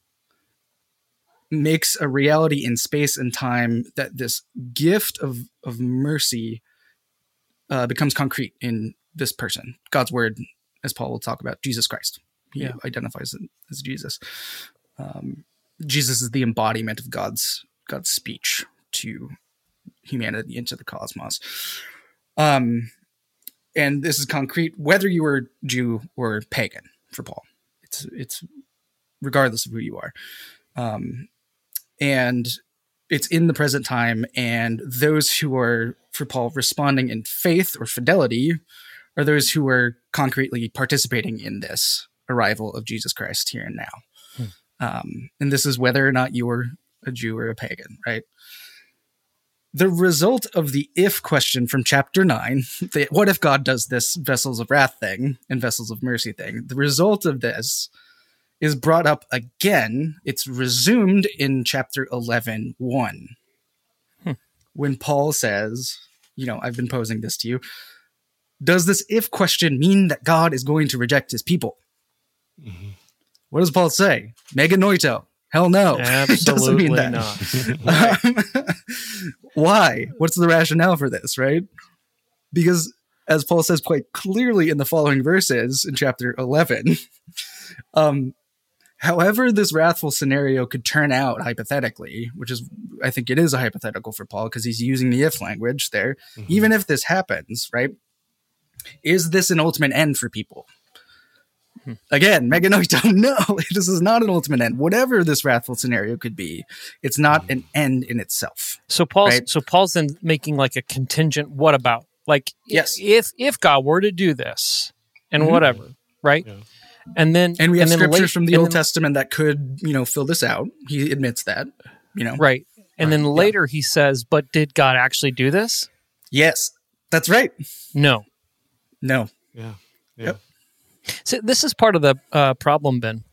makes a reality in space and time, that this gift of, of mercy uh, becomes concrete in this person. God's word, as Paul will talk about, Jesus Christ. He yeah. identifies it as Jesus. Um, Jesus is the embodiment of God's God's speech to humanity, into the cosmos. Um, and this is concrete, whether you were Jew or pagan, for Paul. It's it's regardless of who you are. Um, and it's in the present time, and those who are, for Paul, responding in faith or fidelity are those who are concretely participating in this arrival of Jesus Christ here and now. Hmm. Um, and this is whether or not you were a Jew or a pagan, right? The result of the if question from chapter nine, the what if God does this vessels of wrath thing and vessels of mercy thing, the result of this is brought up again. It's resumed in chapter eleven, one, hmm. when Paul says, you know, I've been posing this to you. Does this if question mean that God is going to reject his people? Mm-hmm. What does Paul say? Mega noito. Hell no. Absolutely mean that. not. um, why? What's the rationale for this, right? Because as Paul says quite clearly in the following verses in chapter eleven, um, however this wrathful scenario could turn out hypothetically, which is, I think it is a hypothetical for Paul because he's using the if language there, mm-hmm. even if this happens, right? Is this an ultimate end for people? Again, Meganoito, no, this is not an ultimate end. Whatever this wrathful scenario could be, it's not an end in itself. So Paul's right? so Paul's then making like a contingent. What about like Yes. if if God were to do this and Mhm. whatever, right? Yeah. And then And we have then scriptures late- from the and Old then- Testament that could, you know, fill this out. He admits that, you know. right? And then yeah. later he says, "But did God actually do this?" Yes, that's right. No. No. Yeah. Yeah. Yep. So this is part of the uh, problem, Ben.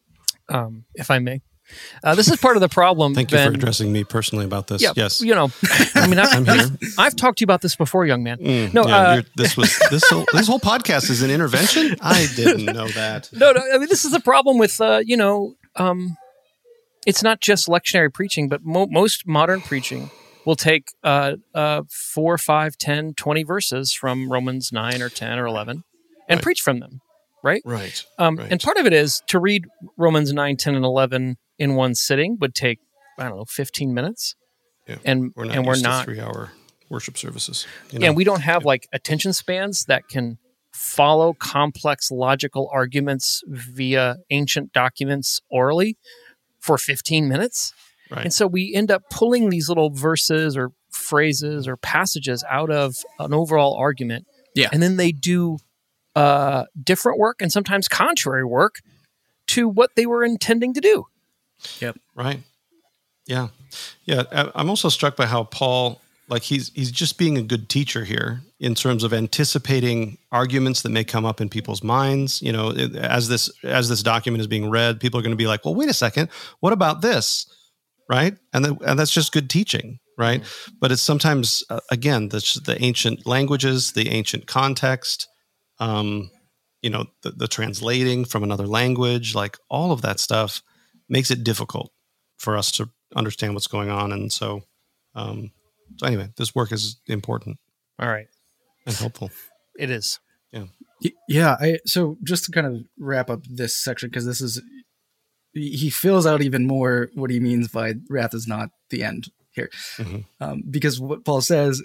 Um, if I may, uh, this is part of the problem. Thank you Ben. for addressing me personally about this. Yeah, Yes. you know, I mean, I've, I'm here. I've, I've talked to you about this before, young man. Mm, no, yeah, uh, you're- this was this whole this whole podcast is an intervention. I didn't know that. no, no. I mean, this is the problem with uh, you know, um, it's not just lectionary preaching, but mo- most modern preaching will take uh, uh, four, five, ten, twenty verses from Romans nine or ten or eleven and Right. preach from them, right? Right. Um, right. And part of it is to read Romans nine, ten, and eleven in one sitting would take, I don't know, fifteen minutes. Yeah. And we're not and we're used to not, three-hour worship services. You yeah, know? we don't have like attention spans that can follow complex logical arguments via ancient documents orally for fifteen minutes. Right. And so we end up pulling these little verses or phrases or passages out of an overall argument. Yeah. And then they do uh, different work and sometimes contrary work to what they were intending to do. Yep. Right. Yeah. Yeah. I- I'm also struck by how Paul, like he's he's just being a good teacher here in terms of anticipating arguments that may come up in people's minds. You know, it- as this as this document is being read, people are going to be like, "Well, wait a second, what about this?" Right? And then, and that's just good teaching, right? But it's sometimes uh, again the the ancient languages, the ancient context, um, you know, the, the translating from another language, like all of that stuff makes it difficult for us to understand what's going on. And so, um, so anyway, this work is important All right. and helpful. It is. Y- Yeah. I, so just to kind of wrap up this section, because this is, he fills out even more what he means by wrath is not the end here. Mhm. Um, because what Paul says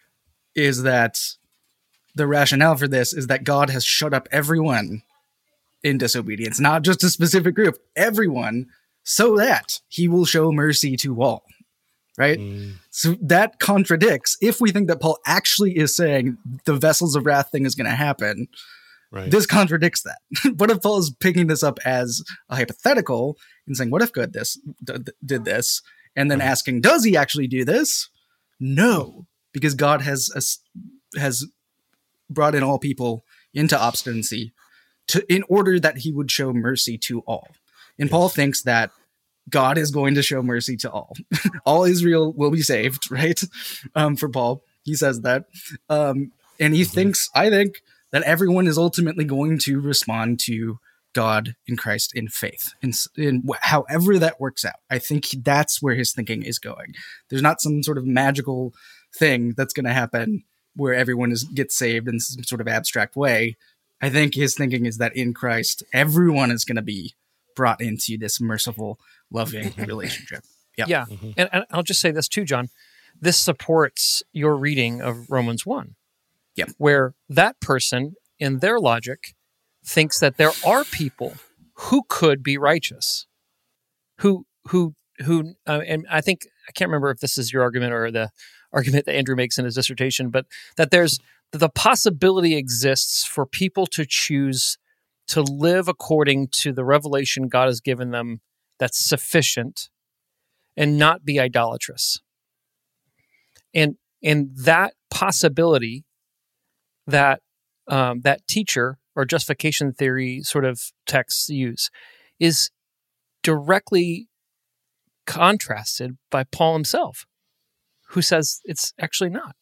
is that the rationale for this is that God has shut up everyone in disobedience, not just a specific group, everyone, so that he will show mercy to all. Right? Mm, So that contradicts, if we think that Paul actually is saying the vessels of wrath thing is going to happen, right. this contradicts that. What if Paul is picking this up as a hypothetical and saying, what if God this d- d- did this? And then Right. asking, does he actually do this? No, because God has has- has brought in all people into obstinacy to in order that he would show mercy to all. And Paul thinks that God is going to show mercy to all. All Israel will be saved, right? Um, for Paul, he says that. Um, and he thinks, I think, that everyone is ultimately going to respond to God in Christ in faith, in, in wh- however that works out. I think that's where his thinking is going. There's not some sort of magical thing that's going to happen where everyone is gets saved in some sort of abstract way. I think his thinking is that in Christ, everyone is going to be brought into this merciful, loving relationship. Yeah. Yeah. And, and I'll just say this too, John. This supports your reading of Romans one. Yep. Where that person, in their logic, thinks that there are people who could be righteous, who, who, who, uh, and I think, I can't remember if this is your argument or the argument that Andrew makes in his dissertation, but that there's, that the possibility exists for people to choose to live according to the revelation God has given them that's sufficient and not be idolatrous. And and that possibility that um, that teacher or justification theory sort of texts use is directly contrasted by Paul himself, who says it's actually not.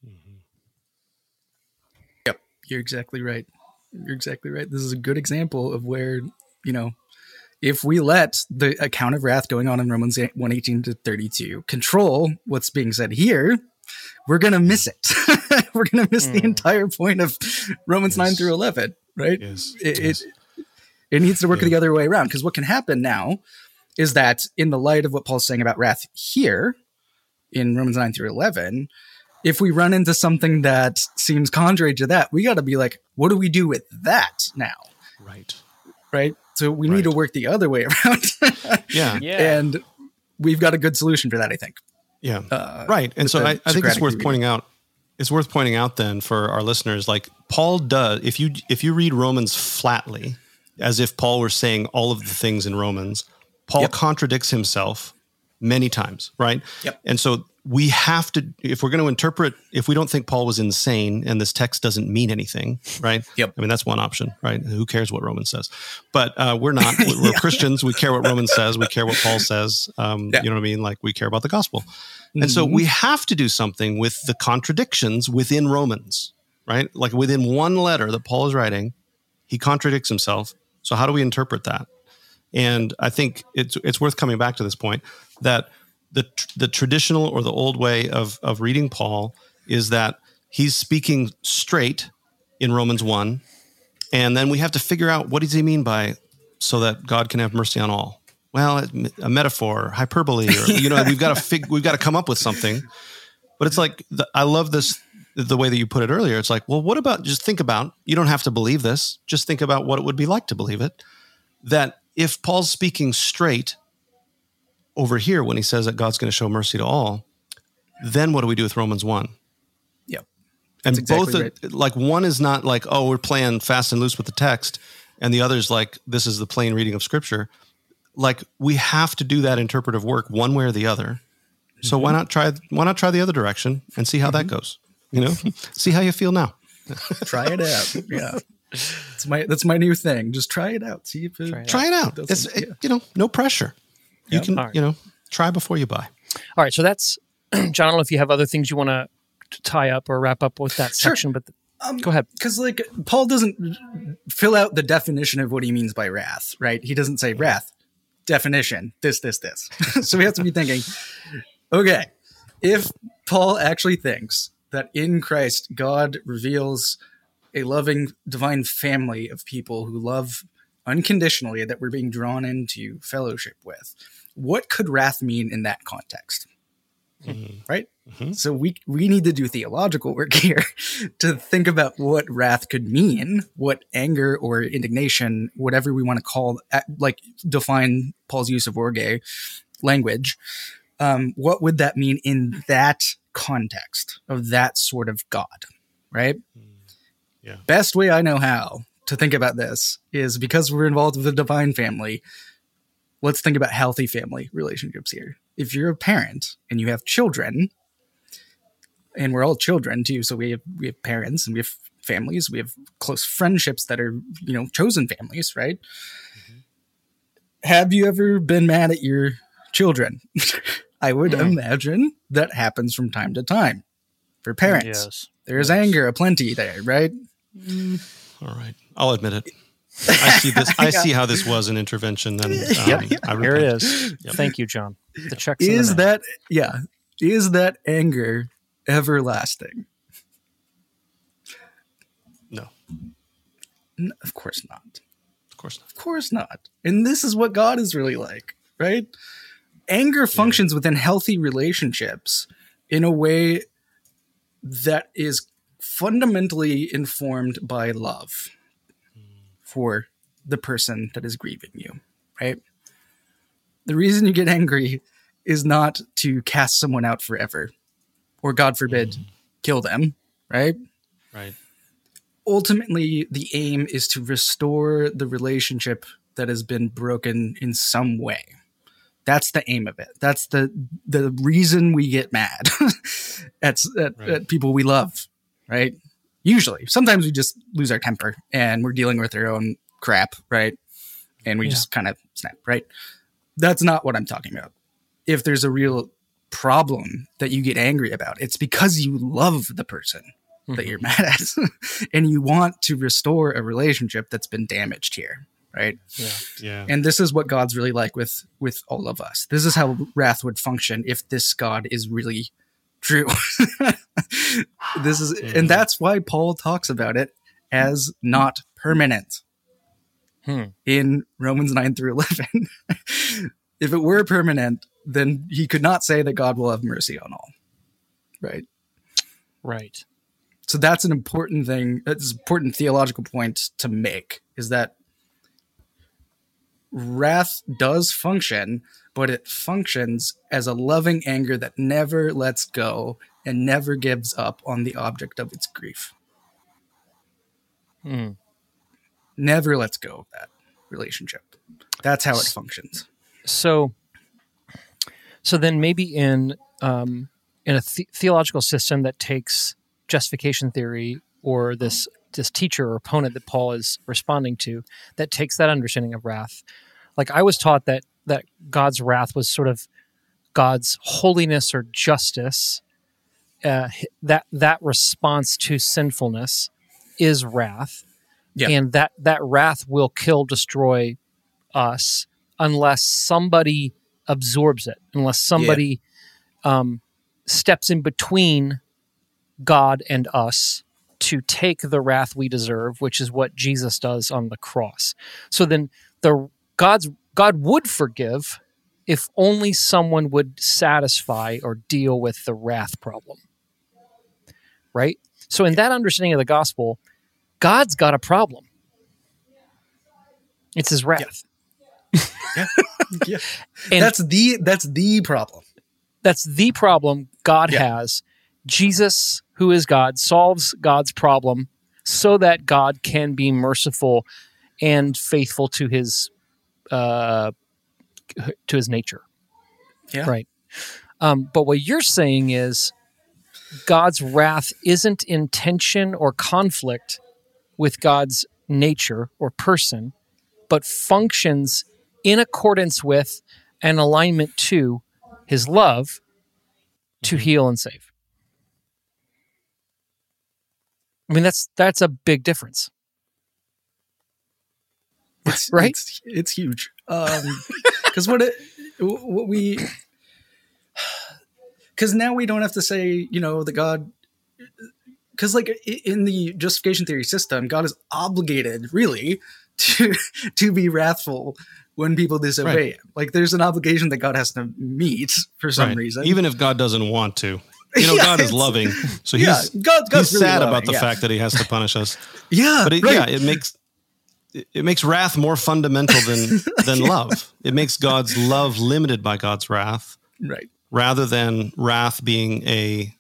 Yep. You're exactly right. You're exactly right. This is a good example of where, you know, if we let the account of wrath going on in Romans one eighteen to thirty-two control what's being said here, we're going to miss it. We're going to miss the Mm. entire point of Romans Yes. nine through eleven, right? Yes. It, yes. it, it needs to work Yeah. the other way around, because what can happen now is that in the light of what Paul's saying about wrath here in Romans nine through eleven, if we run into something that seems contrary to that, we got to be like, what do we do with that now? Right. right? So we Right. need to work the other way around. Yeah. Yeah. And we've got a good solution for that, I think. Yeah. Uh, right. And with so the I, I think it's Socratic worth reading. pointing out. It's worth pointing out then for our listeners, like Paul does, if you if you read Romans flatly, as if Paul were saying all of the things in Romans, Paul Yep. contradicts himself many times, right? Yep. And so we have to, if we're going to interpret, if we don't think Paul was insane and this text doesn't mean anything, right? Yep. I mean, that's one option, right? Who cares what Romans says? But uh, we're not. We're we're Christians. We care what Romans says. We care what Paul says. Um, Yeah. You know what I mean? Like we care about the gospel. And so Mhm. we have to do something with the contradictions within Romans, right? Like within one letter that Paul is writing, he contradicts himself. So how do we interpret that? And I think it's it's worth coming back to this point that the the traditional or the old way of of reading Paul is that he's speaking straight in Romans one, and then we have to figure out what does he mean by so that God can have mercy on all. Well, a metaphor, hyperbole, or you know, we've got to fig, we've got to come up with something. But it's like the, I love this the way that you put it earlier. It's like, well, what about just think about? You don't have to believe this. Just think about what it would be like to believe it. That if Paul's speaking straight over here when he says that God's going to show mercy to all, then what do we do with Romans one? Yep. And That's exactly both, are, right. like one is not like, oh, we're playing fast and loose with the text, and the other is like, this is the plain reading of Scripture. Like we have to do that interpretive work one way or the other. So Mm-hmm. why not try? Why not try the other direction and see how that goes? You know, see how you feel now. Try it out. Yeah. It's my that's my new thing. Just try it out. See if it, Try it Try it out. doesn't- It's it- yeah. you know, no pressure. You Yep. can All right. you know try before you buy. All right. So that's, John, I don't know if you have other things you want to tie up or wrap up with that Sure. section, but Um, go ahead. Because like Paul doesn't fill out the definition of what he means by wrath, right? He doesn't say wrath definition this this this. So we have to be thinking, okay, if Paul actually thinks that in Christ God reveals a loving divine family of people who love unconditionally, that we're being drawn into fellowship with, what could wrath mean in that context? Right? So we we need to do theological work here to think about what wrath could mean, what anger or indignation, whatever we want to call, like define Paul's use of orge language. Um, what would that mean in that context of that sort of God, right? Yeah. Best way I know how to think about this is because we're involved with the divine family. Let's think about healthy family relationships here. If you're a parent and you have children, and we're all children too, so we have we have parents and we have families, we have close friendships that are, you know, chosen families, right? Mm-hmm. Have you ever been mad at your children? I would Mm. imagine that happens from time to time for parents. Yes. There's Yes. anger aplenty there, right? All right, I'll admit it. I see this. I see how this was an intervention. And um, Yep. I Here it repent. is. Yep. Thank you, John. The check's in the Is mail. that yeah? Is that anger everlasting? No, N- Of course not. of course not. Of course not. And this is what God is really like, right? Anger functions within healthy relationships in a way that is fundamentally informed by love for the person that is grieving you, right? The reason you get angry is not to cast someone out forever, or God forbid, kill them, right? Right. Ultimately, the aim is to restore the relationship that has been broken in some way. That's the aim of it. That's the the reason we get mad at, at, Right. at people we love, right? Usually. Sometimes we just lose our temper and we're dealing with our own crap, right? And we Yeah. just kind of snap, right? That's not what I'm talking about. If there's a real problem that you get angry about, it's because you love the person that you're mad at and you want to restore a relationship that's been damaged here, right? Yeah. Yeah. And this is what God's really like with with all of us. This is how wrath would function if this God is really true. This is and that's why Paul talks about it as not permanent Hmm. in Romans nine through eleven. If it were permanent, then he could not say that God will have mercy on all. Right? Right. So that's an important thing. That's an important theological point to make, is that wrath does function, but it functions as a loving anger that never lets go and never gives up on the object of its grief. Hmm. Never lets go of that relationship. That's how it functions. So, so then maybe in um, in a the- theological system that takes justification theory or this this teacher or opponent that Paul is responding to, that takes that understanding of wrath. Like I was taught that that God's wrath was sort of God's holiness or justice. Uh, that that response to sinfulness is wrath, Yeah. and that that wrath will kill, destroy us unless somebody absorbs it, unless somebody um, steps in between God and us to take the wrath we deserve, which is what Jesus does on the cross. So then the God's God would forgive if only someone would satisfy or deal with the wrath problem. Right? So in that understanding of the gospel, God's got a problem. It's his wrath. Yeah. yeah. And that's the that's the problem. that's the problem God Yeah. has. Jesus, who is God, solves God's problem so that God can be merciful and faithful to his uh, to his nature. Yeah. Right. Um, but what you're saying is God's wrath isn't in tension or conflict with God's nature or person, but functions in accordance with and alignment to his love to Mm-hmm. heal and save. I mean, that's that's a big difference. It's, Right? It's, it's huge. Um, because what it, what we, because now we don't have to say, you know, that God, because like i- in the justification theory system, God is obligated really to to be wrathful when people disobey Right. him. Like there's an obligation that God has to meet for some Right. reason. Even if God doesn't want to. You know, Yeah, God is it's- loving. So yeah, he's, God- God's he's really sad loving, about the yeah. fact that he has to punish us. yeah, But it, right. yeah, it makes it it makes wrath more fundamental than than love. It makes God's love limited by God's wrath, right. rather than wrath being a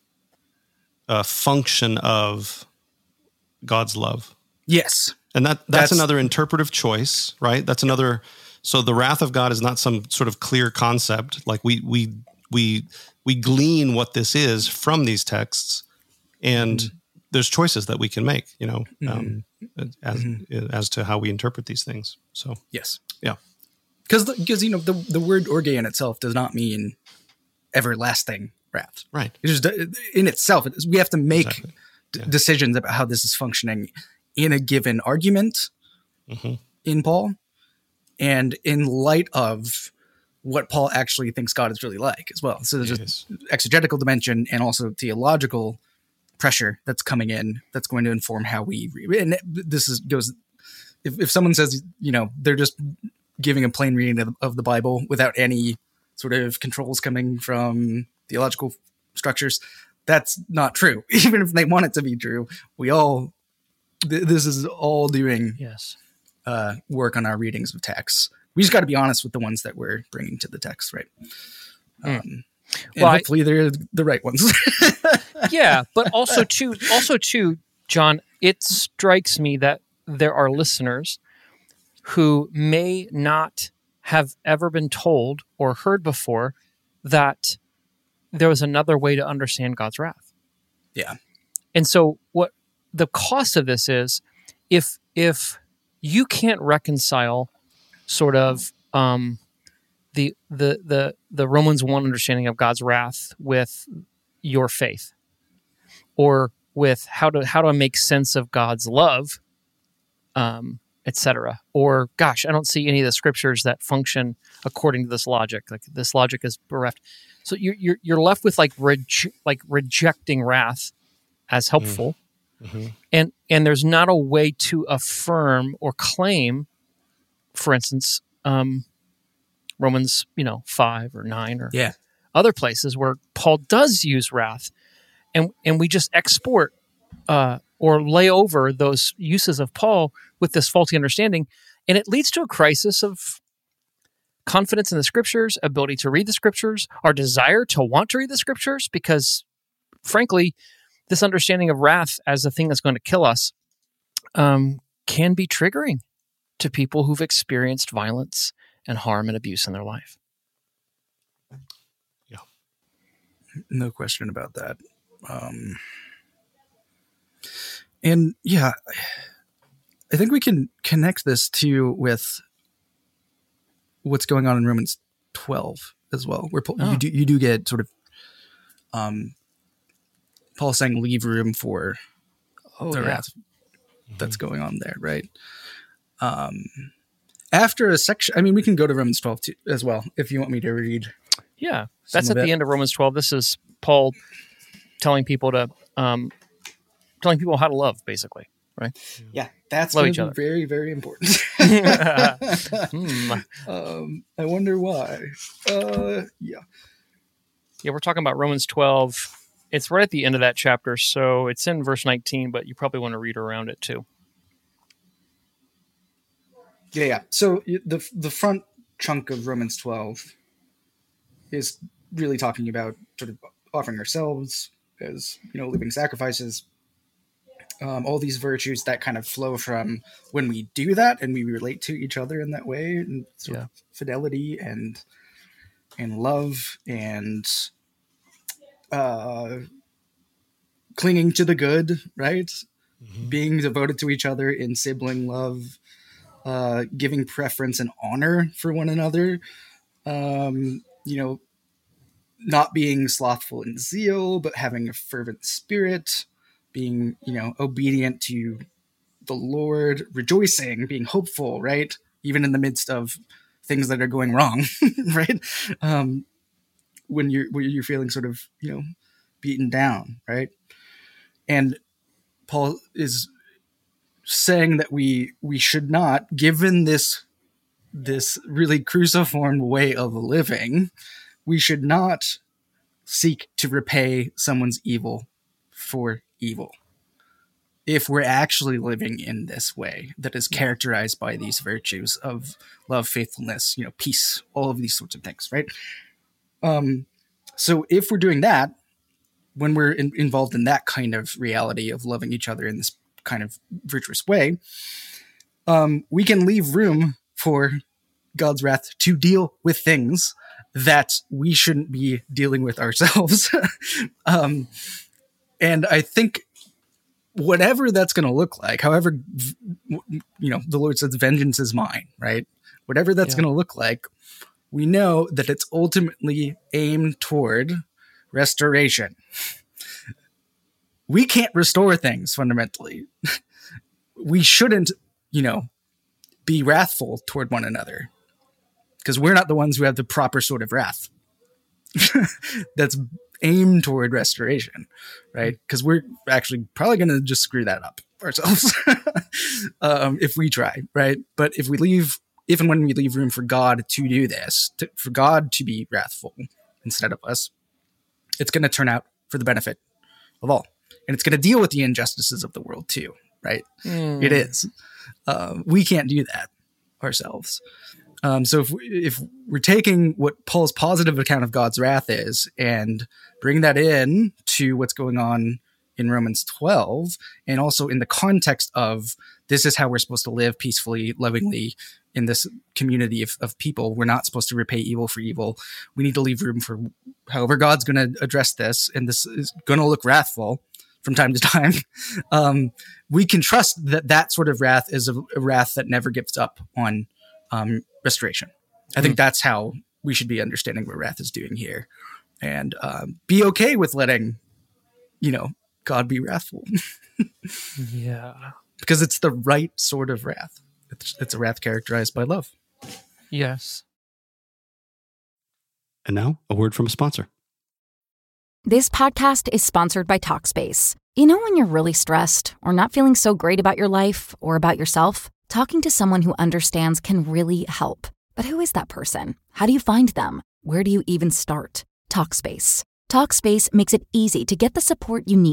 a function of God's love. Yes. And that that's, That's- another interpretive choice, right? That's another. So the wrath of God is not some sort of clear concept. Like we we we we glean what this is from these texts, and Mm-hmm. there's choices that we can make. You know, um, as as to how we interpret these things. So Yes. yeah, Because because you know the the word orge in itself does not mean everlasting wrath. right. It just in itself, it is- we have to make Exactly. d- Yeah. decisions about how this is functioning in a given argument Mhm. in Paul, and in light of what Paul actually thinks God is really like as well. So there's Yes. this exegetical dimension and also theological pressure that's coming in that's going to inform how we read. And this is goes if, if someone says, you know, they're just giving a plain reading of, of the Bible without any sort of controls coming from theological structures, that's not true. Even if they want it to be true, we all, th- this is all doing Yes. uh, work on our readings of texts. We just got to be honest with the ones that we're bringing to the text, right? Um, and Well, I- hopefully they're the right ones. Yeah, but also too, also too, John, it strikes me that there are listeners who may not have ever been told or heard before that there was another way to understand God's wrath. Yeah. And so what the cost of this is, if if you can't reconcile sort of um, the the the the Romans one understanding of God's wrath with your faith, or with how to how to make sense of God's love, um, et cetera. Or, gosh, I don't see any of the scriptures that function according to this logic. Like this logic is bereft. So you're you're, you're left with like reje- like rejecting wrath as helpful, Mm-hmm. and and there's not a way to affirm or claim, for instance, um, Romans you know five or nine or Yeah. other places where Paul does use wrath, and and we just export uh, or lay over those uses of Paul with this faulty understanding, and it leads to a crisis of confidence in the scriptures, ability to read the scriptures, our desire to want to read the scriptures, because frankly, this understanding of wrath as a thing that's going to kill us um, can be triggering to people who've experienced violence and harm and abuse in their life. Yeah. No question about that. Um, and yeah, I think we can connect this too with what's going on in Romans twelve as well, where oh. you do you do get sort of um, Paul saying leave room for oh, the yeah. wrath that's mm-hmm. going on there, right? Um, after a section, I mean, we can go to Romans twelve too, as well if you want me to read. Yeah, that's at it. The end of Romans twelve. This is Paul telling people to um, telling people how to love, basically, right? Yeah, that's love each other. Very, very important. hmm. um, I wonder why. Uh, yeah, yeah, we're talking about Romans twelve. It's right at the end of that chapter, so it's in verse nineteen, but you probably want to read around it too. Yeah, yeah. So the the front chunk of Romans twelve is really talking about sort of offering ourselves as, you know, living sacrifices. Um, all these virtues that kind of flow from when we do that and we relate to each other in that way, and sort yeah. of fidelity and and love and uh, clinging to the good, right? Mm-hmm. Being devoted to each other in sibling love. Uh, giving preference and honor for one another, um, you know, not being slothful in zeal, but having a fervent spirit, being, you know, obedient to the Lord, rejoicing, being hopeful, right? Even in the midst of things that are going wrong, right? Um, when you're, when you're feeling sort of, you know, beaten down, right? And Paul is saying that we we should not, given this this really cruciform way of living, we should not seek to repay someone's evil for evil. If we're actually living in this way that is characterized by these virtues of love, faithfulness, you know, peace, all of these sorts of things, right? Um, so if we're doing that, when we're in, involved in that kind of reality of loving each other in this kind of virtuous way, um, we can leave room for God's wrath to deal with things that we shouldn't be dealing with ourselves. um, and I think whatever that's going to look like, however, you know, the Lord says, vengeance is mine, right? Whatever that's yeah. going to look like, we know that it's ultimately aimed toward restoration. We can't restore things fundamentally. We shouldn't, you know, be wrathful toward one another because we're not the ones who have the proper sort of wrath that's aimed toward restoration, right? Because we're actually probably going to just screw that up ourselves um, if we try, right? But if we leave, if and when we leave room for God to do this, to, for God to be wrathful instead of us, it's going to turn out for the benefit of all. And it's going to deal with the injustices of the world too, right? Mm. It is. Uh, we can't do that ourselves. Um, so if, we, if we're taking what Paul's positive account of God's wrath is and bring that in to what's going on in Romans twelve, and also in the context of this is how we're supposed to live peacefully, lovingly in this community of, of people. We're not supposed to repay evil for evil. We need to leave room for however God's going to address this, and this is going to look wrathful from time to time. Um, we can trust that that sort of wrath is a, a wrath that never gives up on um, restoration. I think mm. that's how we should be understanding what wrath is doing here, and um, be okay with letting, you know, God be wrathful. Yeah. Because it's the right sort of wrath. It's, it's a wrath characterized by love. Yes. And now, a word from a sponsor. This podcast is sponsored by Talkspace. You know when you're really stressed or not feeling so great about your life or about yourself? Talking to someone who understands can really help. But who is that person? How do you find them? Where do you even start? Talkspace. Talkspace makes it easy to get the support you need.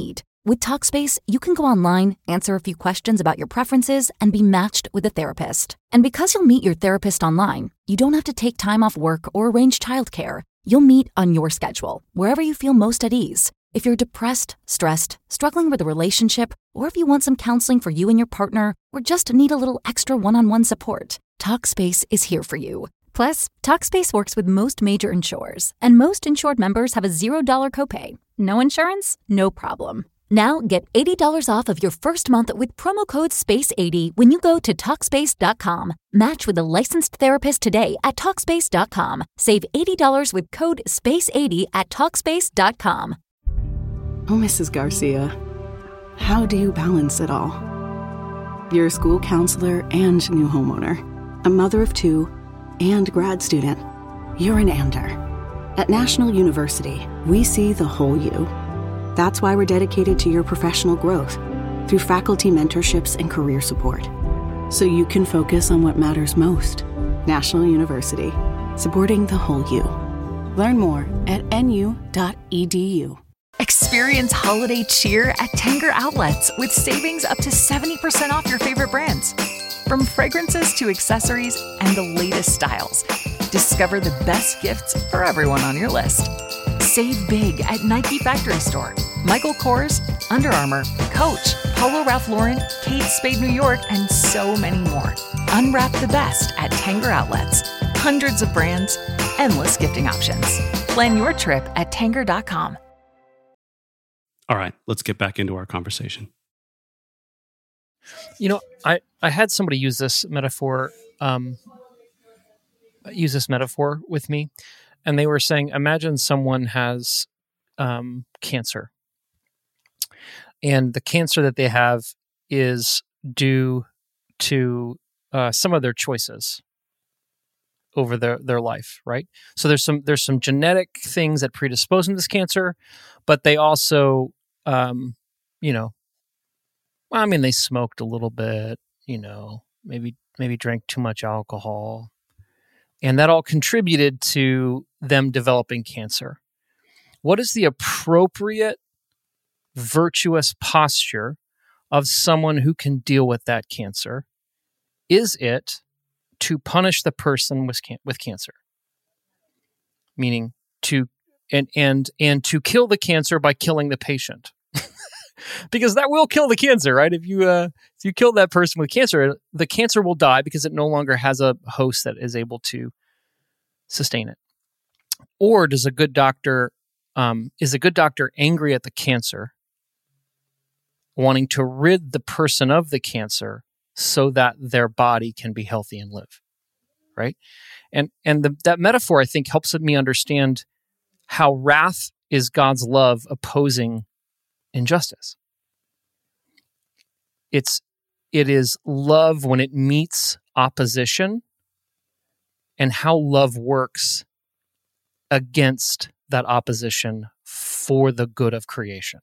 With Talkspace, you can go online, answer a few questions about your preferences, and be matched with a therapist. And because you'll meet your therapist online, you don't have to take time off work or arrange childcare. You'll meet on your schedule, wherever you feel most at ease. If you're depressed, stressed, struggling with a relationship, or if you want some counseling for you and your partner, or just need a little extra one-on-one support, Talkspace is here for you. Plus, Talkspace works with most major insurers, and most insured members have a zero dollars copay. No insurance? No problem. Now get eighty dollars off of your first month with promo code space eighty when you go to Talkspace dot com. Match with a licensed therapist today at Talkspace dot com. Save eighty dollars with code space eighty at Talkspace dot com. Oh, Missus Garcia, how do you balance it all? You're a school counselor and new homeowner, a mother of two, and grad student. You're an Ander. At National University, we see the whole you. That's why we're dedicated to your professional growth through faculty mentorships and career support, so you can focus on what matters most. National University, supporting the whole you. Learn more at N U dot E D U. Experience holiday cheer at Tanger Outlets with savings up to seventy percent off your favorite brands. From fragrances to accessories and the latest styles, discover the best gifts for everyone on your list. Save big at Nike Factory Store, Michael Kors, Under Armour, Coach, Polo Ralph Lauren, Kate Spade New York, and so many more. Unwrap the best at Tanger Outlets. Hundreds of brands, endless gifting options. Plan your trip at Tanger dot com. All right, let's get back into our conversation. You know, I, I had somebody use this metaphor, um, use this metaphor with me, and they were saying, imagine someone has um, cancer, and the cancer that they have is due to uh, some of their choices over their, their life, right? So there's some there's some genetic things that predispose them to this cancer, but they also, um, you know, well, I mean, they smoked a little bit, you know, maybe maybe drank too much alcohol, and that all contributed to them developing cancer. What is the appropriate virtuous posture of someone who can deal with that cancer? Is it to punish the person with can- with cancer, meaning to and and and to kill the cancer by killing the patient? Because that will kill the cancer, right? If you uh, if you kill that person with cancer, the cancer will die because it no longer has a host that is able to sustain it. Or does a good doctor um, is a good doctor angry at the cancer, wanting to rid the person of the cancer so that their body can be healthy and live, right? And and the, that metaphor, I think, helps me understand how wrath is God's love opposing injustice. It's it is love when it meets opposition, and how love works against that opposition for the good of creation.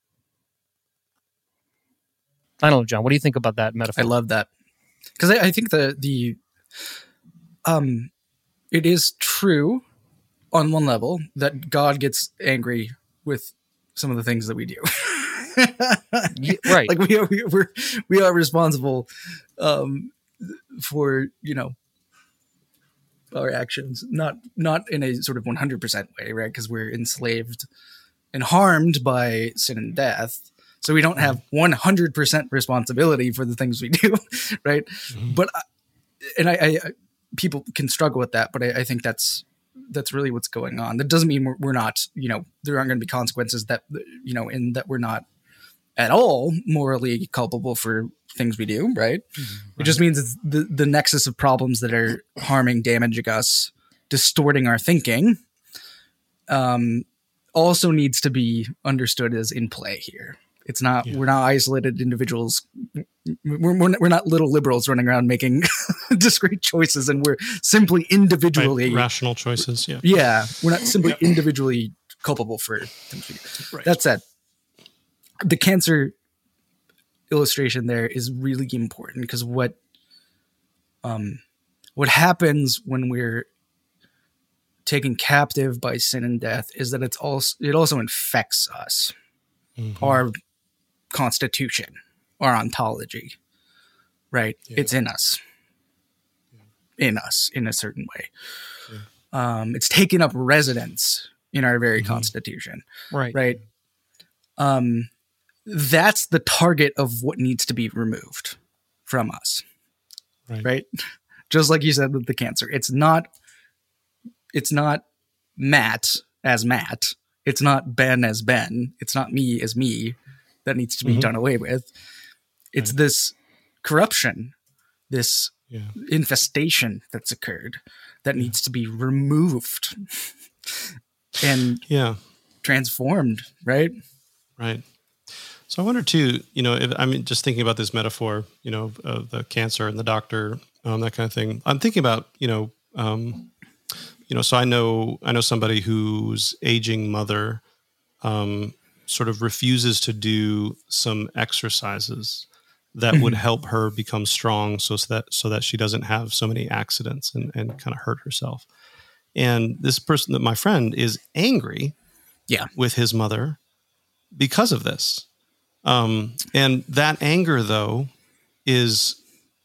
I don't know, John, what do you think about that metaphor? I love that. Because I, I think the the um it is true on one level that God gets angry with some of the things that we do. Yeah, right. Like we are, we we're, we are responsible um, for, you know, our actions, not, not in a sort of one hundred percent way, right? Because we're enslaved and harmed by sin and death. So we don't have one hundred percent responsibility for the things we do, right? Mm-hmm. But, I, and I, I, people can struggle with that, but I, I think that's, that's really what's going on. That doesn't mean we're, we're not, you know, there aren't going to be consequences that, you know, in that we're not at all morally culpable for things we do, right? Mm-hmm. It just means it's the, the nexus of problems that are harming, damaging us, distorting our thinking, um, also needs to be understood as in play here. It's not, yeah. We're not isolated individuals. We're, we're, we're not little liberals running around making discrete choices, and we're simply individually right. rational choices. Yeah. Yeah. We're not simply yeah. individually culpable for things we do. Right. That said, the cancer illustration there is really important, because what, um, what happens when we're taken captive by sin and death is that it's also, it also infects us. Mm-hmm. Our constitution, our ontology, right? Yeah. It's in us, yeah. in us in a certain way. Yeah. Um, it's taken up residence in our very mm-hmm. constitution, right? Right. Um, that's the target of what needs to be removed from us, right? right? Just like you said with the cancer, it's not, it's not Matt as Matt. It's not Ben as Ben. It's not me as me that needs to be mm-hmm. done away with. It's right. this corruption, this yeah. infestation that's occurred that yeah. needs to be removed and yeah. transformed, right? Right. So I wonder too, you know, if, I mean, just thinking about this metaphor, you know, of the cancer and the doctor, um, that kind of thing. I'm thinking about, you know, um, you know, so I know, I know somebody whose aging mother, um, sort of refuses to do some exercises that mm-hmm. would help her become strong, so that so that she doesn't have so many accidents and, and kind of hurt herself. And this person, that my friend, is angry, yeah, with his mother because of this. Um, and that anger, though, is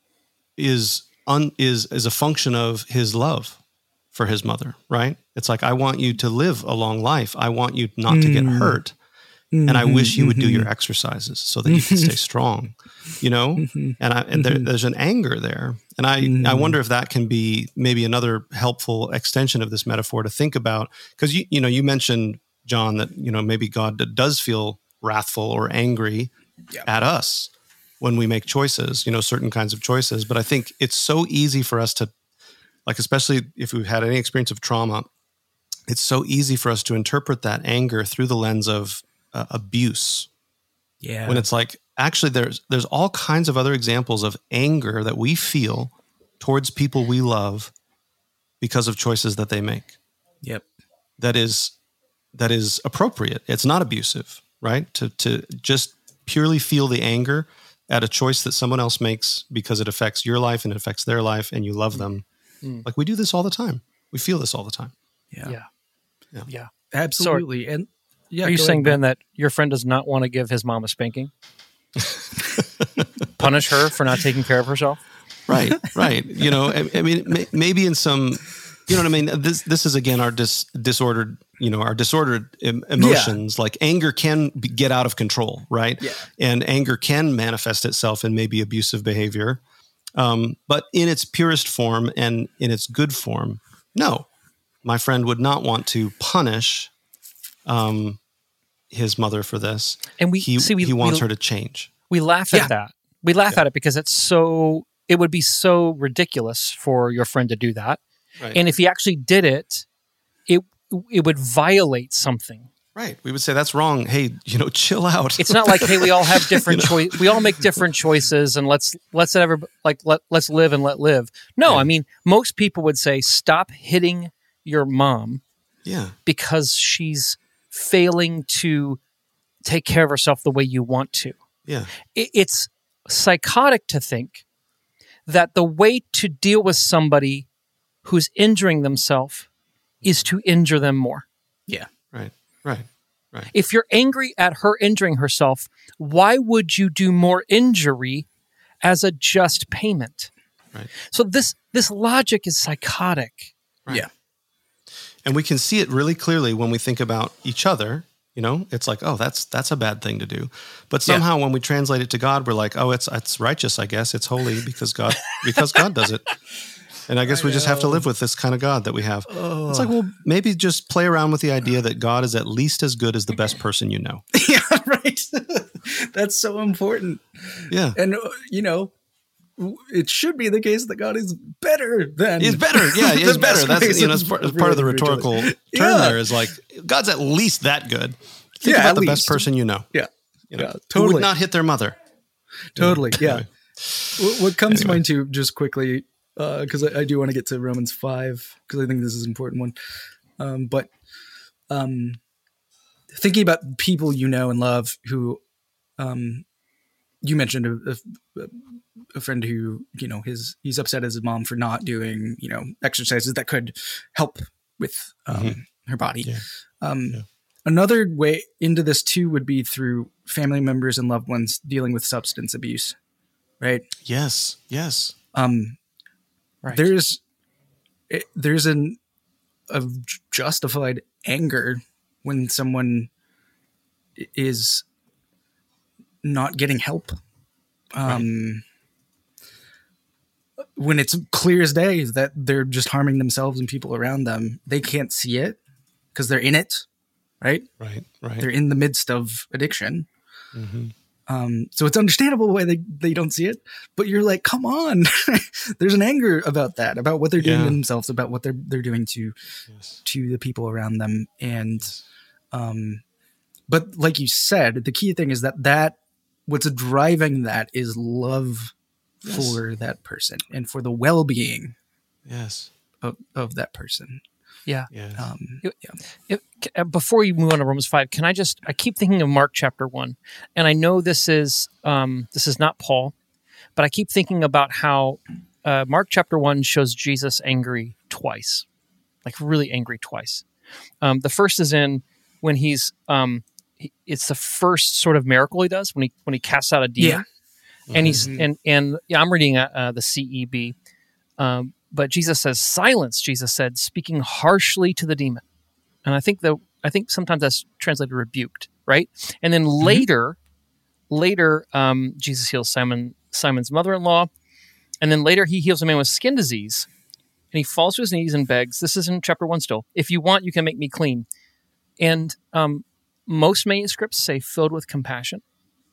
is un, is is a function of his love for his mother, right? It's like, I want you to live a long life. I want you not mm. to get hurt. Mm-hmm, and I wish you would mm-hmm. do your exercises so that you can stay strong, you know? Mm-hmm, and I, and there, mm-hmm. there's an anger there. And I, mm-hmm. I wonder if that can be maybe another helpful extension of this metaphor to think about. Because, you, you know, you mentioned, John, that, you know, maybe God does feel wrathful or angry yeah. at us when we make choices, you know, certain kinds of choices. But I think it's so easy for us to, like, especially if we've had any experience of trauma, it's so easy for us to interpret that anger through the lens of uh, abuse. Yeah. When it's like, actually, there's there's all kinds of other examples of anger that we feel towards people we love because of choices that they make. Yep. That is that is appropriate. It's not abusive, right? To to just purely feel the anger at a choice that someone else makes because it affects your life and it affects their life and you love them. Mm. Like, we do this all the time. We feel this all the time. Yeah. Yeah. Yeah. yeah. Absolutely. Sorry. And yeah, are you saying, saying, Ben, that your friend does not want to give his mom a spanking? Punish her for not taking care of herself? Right, right. You know, I, I mean, may, maybe in some, you know what I mean? This this is, again, our dis, disordered, you know, our disordered em, emotions. Yeah. Like, anger can be, get out of control, right? Yeah. And anger can manifest itself in maybe abusive behavior. Um, but in its purest form and in its good form, no. My friend would not want to punish um, his mother for this. And we he, see, we, he wants we, her to change. We laugh yeah. at that. We laugh yeah. at it because it's so, it would be so ridiculous for your friend to do that. Right. And if he actually did it, it it would violate something. Right. We would say, that's wrong. Hey, you know, chill out. It's not like, hey, we all have different you know? choice. We all make different choices, and let's let's ever like let let's live and let live. No, yeah. I mean, most people would say, stop hitting your mom. Yeah. Because she's failing to take care of herself the way you want to. Yeah. It, it's psychotic to think that the way to deal with somebody who's injuring themselves is to injure them more. Yeah. Right. Right. Right. If you're angry at her injuring herself, why would you do more injury as a just payment? Right. So this this logic is psychotic. Right. Yeah. And we can see it really clearly when we think about each other. You know, it's like, oh, that's that's a bad thing to do. But somehow yeah. when we translate it to God, we're like, oh, it's it's righteous, I guess. It's holy because God because God does it. And I guess I we know. just have to live with this kind of God that we have. Oh. It's like, well, maybe just play around with the idea that God is at least as good as the best person you know. Yeah, right. That's so important. Yeah. And, uh, you know, it should be the case that God is better than. He's better. Yeah, he's better. That's, you know, that's part, part of the rhetorical term yeah. there is like, God's at least that good. Think yeah, about the least. best person you know. Yeah. You know, yeah, totally. Who would not hit their mother. Totally. Yeah. Anyway. What comes anyway. to mind too, just quickly, because uh, I, I do want to get to Romans five, because I think this is an important one. Um, but um, thinking about people you know and love who, um, you mentioned a, a, a friend who, you know, his he's upset at his mom for not doing, you know, exercises that could help with um, mm-hmm. her body. Yeah. Um, yeah. Another way into this too would be through family members and loved ones dealing with substance abuse, right? Yes, yes. Um, Right. There's it, there's an a justified anger when someone is not getting help. Um, right. When it's clear as day that they're just harming themselves and people around them, they can't see it because they're in it, right? Right, right. They're in the midst of addiction. Mm-hmm. Um, so it's understandable why they, they don't see it, but you're like, come on. There's an anger about that, about what they're doing Yeah. to themselves, about what they're they're doing to Yes. to the people around them. And um, but like you said, the key thing is that that what's driving that is love Yes. for that person and for the well-being Yes. of, of that person. Yeah. Yes. Um, It- yeah. If, uh, before you move on to Romans five, can I just, I keep thinking of Mark chapter one, and I know this is, um, this is not Paul, but I keep thinking about how uh, Mark chapter one shows Jesus angry twice, like really angry twice. Um, the first is in when he's, um, he, it's the first sort of miracle he does when he, when he casts out a demon. Yeah. And he's, Mhm. and, and yeah, I'm reading uh, uh, the C E B. Um, but Jesus says, silence, Jesus said, speaking harshly to the demon. And I think that, I think sometimes that's translated rebuked, right? And then Mm-hmm. later, later, um, Jesus heals Simon, Simon's mother-in-law. And then later he heals a man with skin disease. And he falls to his knees and begs, this is in chapter one still, if you want, you can make me clean. And um, most manuscripts say filled with compassion.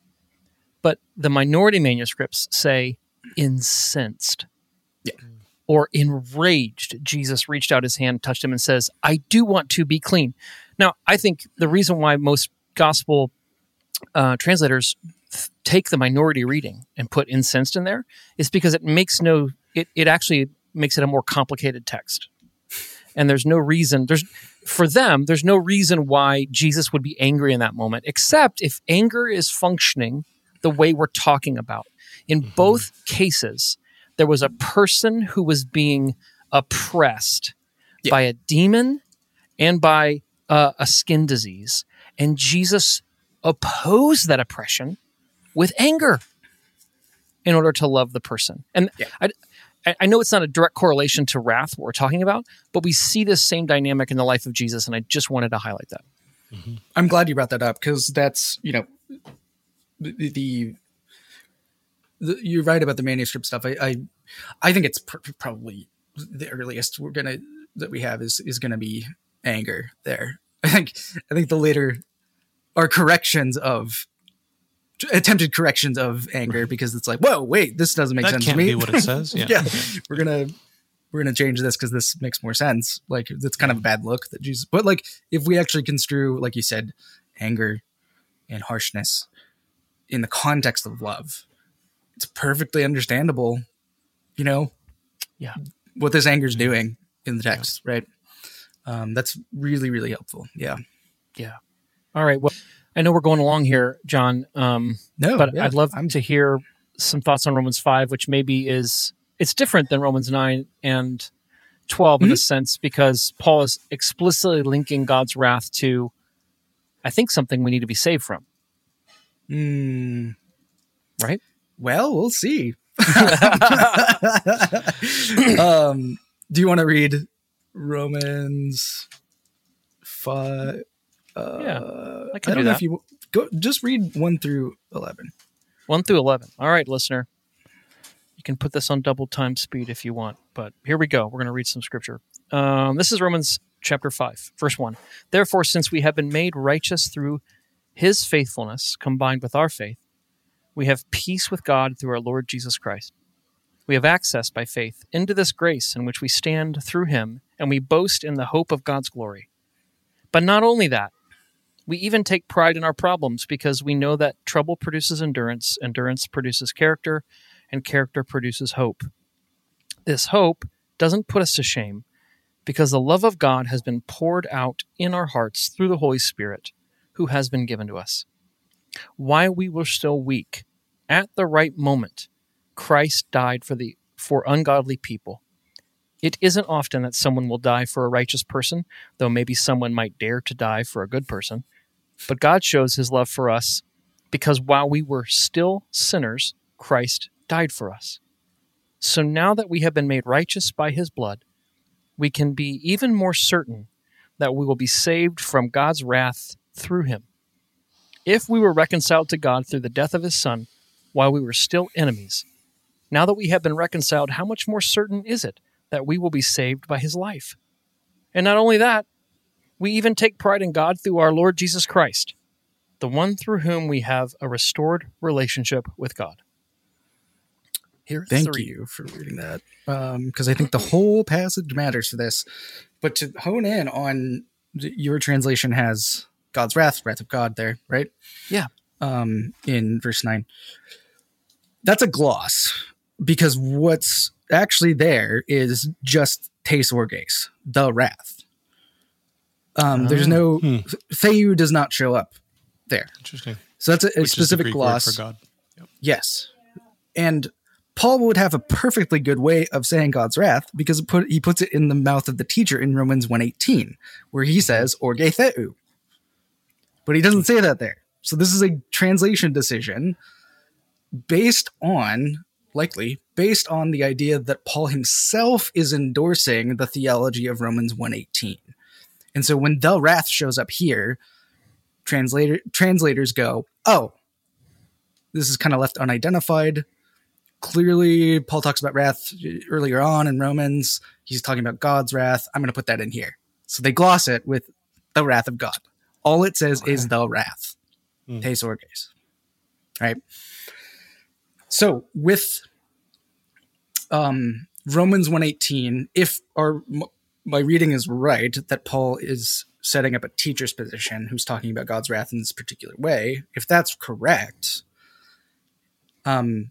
But the minority manuscripts say incensed. Yeah. Or enraged. Jesus reached out his hand, touched him, and says, I do want to be clean. Now, I think the reason why most gospel uh, translators th- take the minority reading and put incensed in there is because it makes no, it, it actually makes it a more complicated text. And there's no reason, there's for them, there's no reason why Jesus would be angry in that moment, except if anger is functioning the way we're talking about. In mm-hmm. both cases, there was a person who was being oppressed yeah. by a demon and by uh, a skin disease. And Jesus opposed that oppression with anger in order to love the person. And yeah. I, I know it's not a direct correlation to wrath, what we're talking about, but we see this same dynamic in the life of Jesus, and I just wanted to highlight that. Mm-hmm. I'm glad you brought that up because that's, you know, the, the The, you're right about the manuscript stuff. I, I, I think it's pr- probably the earliest we're gonna that we have is is gonna be anger there. I think I think the later are corrections of attempted corrections of anger because it's like, whoa, wait, this doesn't make that sense can't to me. Be what it says. Yeah, yeah, we're gonna we're gonna change this because this makes more sense. Like it's kind of a bad look that Jesus. But like if we actually construe, like you said, anger and harshness in the context of love. It's perfectly understandable, you know, yeah, what this anger is doing in the text, yeah. right? Um, that's really, really helpful. Yeah. Yeah. All right. Well, I know we're going along here, John. Um, no, but yeah, I'd love I'm... to hear some thoughts on Romans five, which maybe is, it's different than Romans nine and twelve mm-hmm. in a sense, because Paul is explicitly linking God's wrath to, I think, something we need to be saved from. Mm. Right? Well, we'll see. um, do you want to read Romans five? Uh, yeah, I can I don't do know that. if you go. Just read one through eleven. One through eleven. All right, listener. You can put this on double time speed if you want, but here we go. We're going to read some scripture. Um, this is Romans chapter five, verse one. Therefore, since we have been made righteous through his faithfulness combined with our faith, we have peace with God through our Lord Jesus Christ. We have access by faith into this grace in which we stand through him, and we boast in the hope of God's glory. But not only that, we even take pride in our problems because we know that trouble produces endurance, endurance produces character, and character produces hope. This hope doesn't put us to shame because the love of God has been poured out in our hearts through the Holy Spirit who has been given to us. While we were still weak, at the right moment, Christ died for the for ungodly people. It isn't often that someone will die for a righteous person, though maybe someone might dare to die for a good person. But God shows his love for us because while we were still sinners, Christ died for us. So now that we have been made righteous by his blood, we can be even more certain that we will be saved from God's wrath through him. If we were reconciled to God through the death of his Son while we were still enemies, now that we have been reconciled, how much more certain is it that we will be saved by his life? And not only that, we even take pride in God through our Lord Jesus Christ, the one through whom we have a restored relationship with God. Here, Thank three. you for reading that, because um, I think the whole passage matters for this. But to hone in on, your translation has God's wrath, wrath of God there, right? Yeah. Um, in verse nine. That's a gloss, because what's actually there is just tes orges, the wrath. Um, oh. There's no, hmm. Theou does not show up there. Interesting. So that's a, a Which specific is the Greek gloss. word for God. Yep. Yes. And Paul would have a perfectly good way of saying God's wrath, because it put, he puts it in the mouth of the teacher in Romans one eighteen, where he says, orge theou. But he doesn't say that there. So this is a translation decision based on, likely, based on the idea that Paul himself is endorsing the theology of Romans one eighteen. And so when the wrath shows up here, translator, translators go, oh, this is kind of left unidentified. Clearly, Paul talks about wrath earlier on in Romans. He's talking about God's wrath. I'm going to put that in here. So they gloss it with the wrath of God. All it says okay. is the wrath. Mm. Tes orges. Right? So with um, Romans one eighteen, if our my reading is right, that Paul is setting up a teacher's position who's talking about God's wrath in this particular way, if that's correct, um,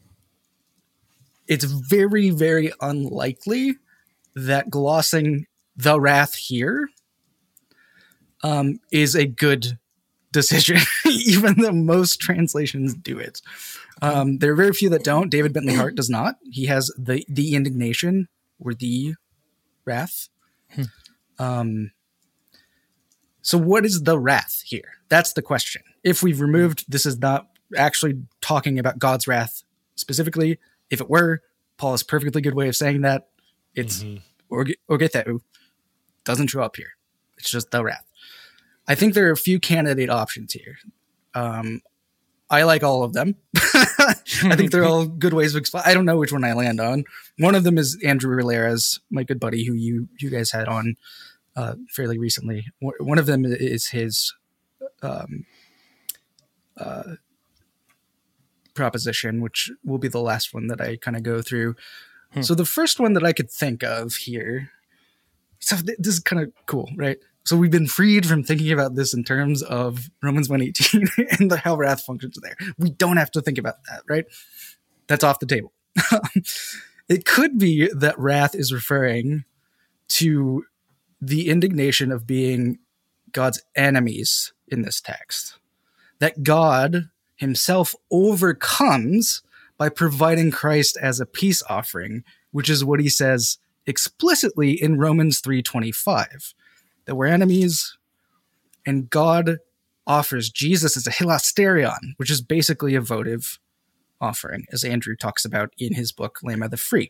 it's very, very unlikely that glossing the wrath here um, is a good decision, even though most translations do it. Um, there are very few that don't. David Bentley Hart does not. He has the the indignation or the wrath. Hmm. Um, so what is the wrath here? That's the question. If we've removed, this is not actually talking about God's wrath specifically. If it were, Paul has a perfectly good way of saying that. It's mm-hmm. orge theou. Doesn't show up here. It's just the wrath. I think there are a few candidate options here. Um, I like all of them. I think they're all good ways of explain. I don't know which one I land on. One of them is Andrew Rillera's, my good buddy, who you you guys had on uh, fairly recently. One of them is his um, uh, proposition, which will be the last one that I kind of go through. Hmm. So the first one that I could think of here, so th- this is kind of cool, right? So we've been freed from thinking about this in terms of Romans one eighteen and the how wrath functions there. We don't have to think about that, right? That's off the table. It could be that wrath is referring to the indignation of being God's enemies in this text. That God himself overcomes by providing Christ as a peace offering, which is what he says explicitly in Romans three twenty-five. That we're enemies, and God offers Jesus as a hilasterion, which is basically a votive offering, as Andrew talks about in his book, Lamb of the Free.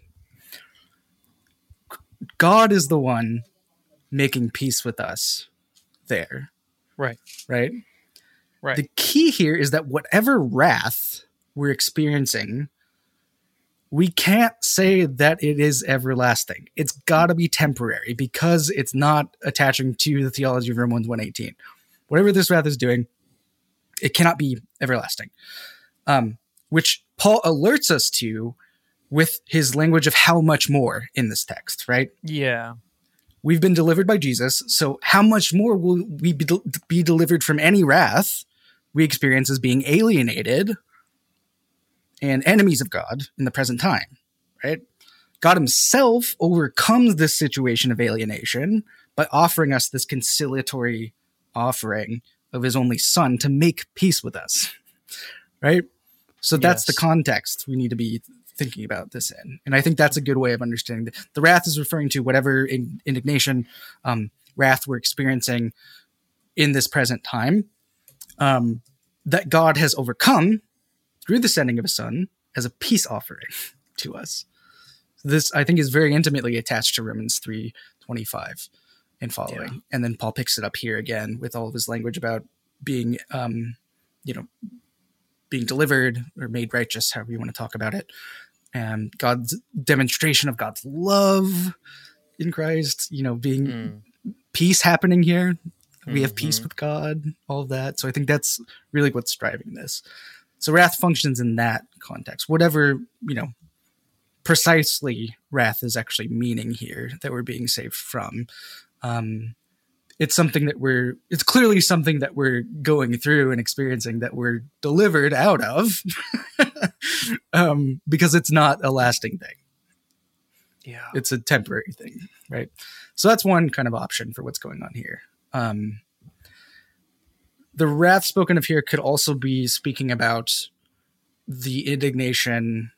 God is the one making peace with us there. Right. Right? Right. The key here is that whatever wrath we're experiencing, we can't say that it is everlasting. It's got to be temporary because it's not attaching to the theology of Romans one eighteen. Whatever this wrath is doing, it cannot be everlasting. Um, which Paul alerts us to with his language of how much more in this text, right? Yeah. We've been delivered by Jesus, so how much more will we be, de- be delivered from any wrath we experience as being alienated and enemies of God in the present time, right? God himself overcomes this situation of alienation by offering us this conciliatory offering of his only son to make peace with us, right? So that's yes. the context we need to be thinking about this in. And I think that's a good way of understanding that the wrath is referring to whatever in, indignation, um, wrath we're experiencing in this present time, um, that God has overcome through the sending of his son as a peace offering to us. This, I think, is very intimately attached to Romans three twenty-five and following. Yeah. And then Paul picks it up here again with all of his language about being, um, you know, being delivered or made righteous, however you want to talk about it. And God's demonstration of God's love in Christ, you know, being mm. peace happening here. We mm-hmm. have peace with God, all of that. So I think that's really what's driving this. So wrath functions in that context. Whatever, you know, precisely wrath is actually meaning here that we're being saved from. Um, it's something that we're, it's clearly something that we're going through and experiencing that we're delivered out of um, because it's not a lasting thing. Yeah. It's a temporary thing, right? So that's one kind of option for what's going on here. Um, the wrath spoken of here could also be speaking about the indignation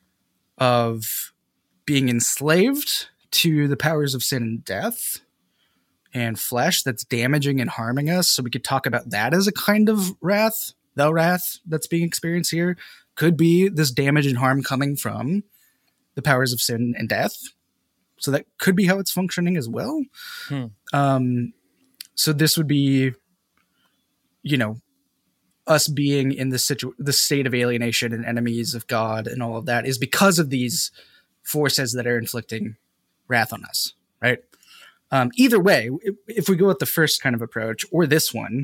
of being enslaved to the powers of sin and death and flesh that's damaging and harming us. So we could talk about that as a kind of wrath. The wrath that's being experienced here could be this damage and harm coming from the powers of sin and death. So that could be how it's functioning as well. Hmm. Um, so this would be, you know, us being in the situ- the state of alienation and enemies of God and all of that is because of these forces that are inflicting wrath on us, right? Um, either way, if, if we go with the first kind of approach or this one,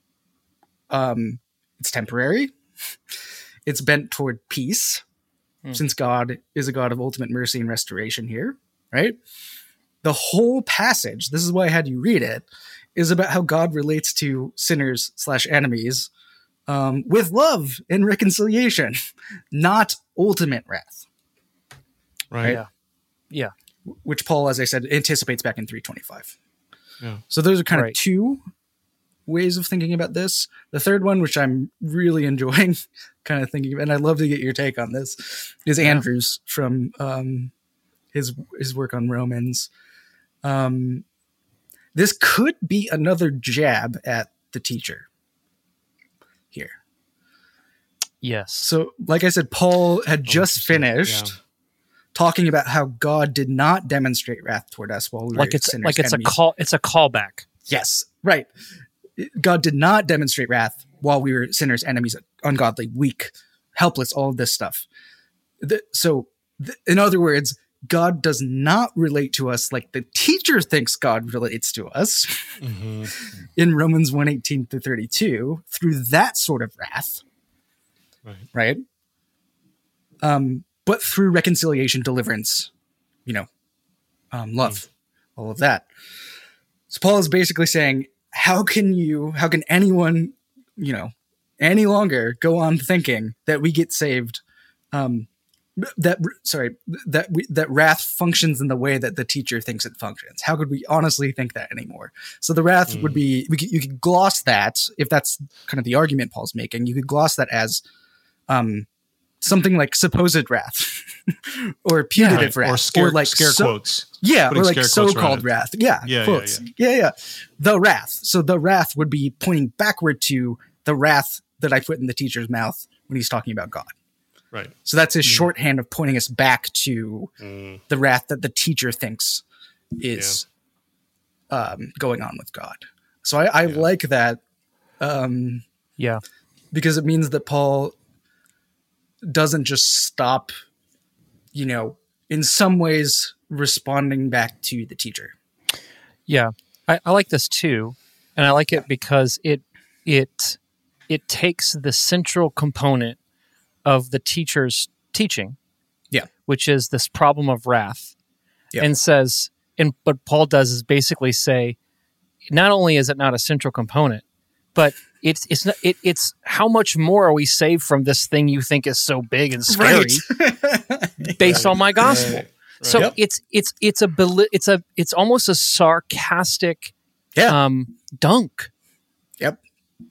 um, it's temporary. It's bent toward peace, hmm. since God is a God of ultimate mercy and restoration here, right? The whole passage, this is why I had you read it, is about how God relates to sinners slash enemies um, with love and reconciliation, not ultimate wrath. Right. right? Yeah. Yeah. Which Paul, as I said, anticipates back in three twenty-five. Yeah. So those are kind right. of two ways of thinking about this. The third one, which I'm really enjoying kind of thinking, and I'd love to get your take on this, is yeah. Andrew's from um, his his work on Romans. Um, this could be another jab at the teacher here. Yes. So, like I said, Paul had just finished yeah. talking about how God did not demonstrate wrath toward us while we like were it's sinners, like it's enemies. a call. It's a callback. Yes, right. God did not demonstrate wrath while we were sinners, enemies, ungodly, weak, helpless, all of this stuff. The, so, the, in other words, God does not relate to us like the teacher thinks God relates to us mm-hmm. in Romans one eighteen through thirty-two through that sort of wrath. Right. Right. Um, but through reconciliation, deliverance, you know, um, love, mm. all of that. So Paul is basically saying, how can you, how can anyone, you know, any longer go on thinking that we get saved, um, that, sorry, that we, that wrath functions in the way that the teacher thinks it functions. How could we honestly think that anymore? So the wrath mm. would be, we could, you could gloss that, if that's kind of the argument Paul's making, you could gloss that as um, something like supposed wrath or punitive yeah, wrath. Or, scare, or like scare so, quotes. Yeah, or like so-called wrath. Yeah, yeah, quotes. Yeah, yeah. yeah, yeah. The wrath. So the wrath would be pointing backward to the wrath that I put in the teacher's mouth when he's talking about God. Right. So that's his mm. shorthand of pointing us back to mm. the wrath that the teacher thinks is yeah. um, going on with God. So I, I yeah. like that. Um, yeah. Because it means that Paul doesn't just stop, you know, in some ways responding back to the teacher. Yeah. I, I like this too. And I like it because it it it takes the central component of the teacher's teaching, yeah, which is this problem of wrath, yeah. and says, and what Paul does is basically say, not only is it not a central component, but it's it's not, it, it's how much more are we saved from this thing you think is so big and scary, right. based on my gospel. Right. Right. So yep. it's it's it's a it's a it's almost a sarcastic, yeah. um, dunk. Yep.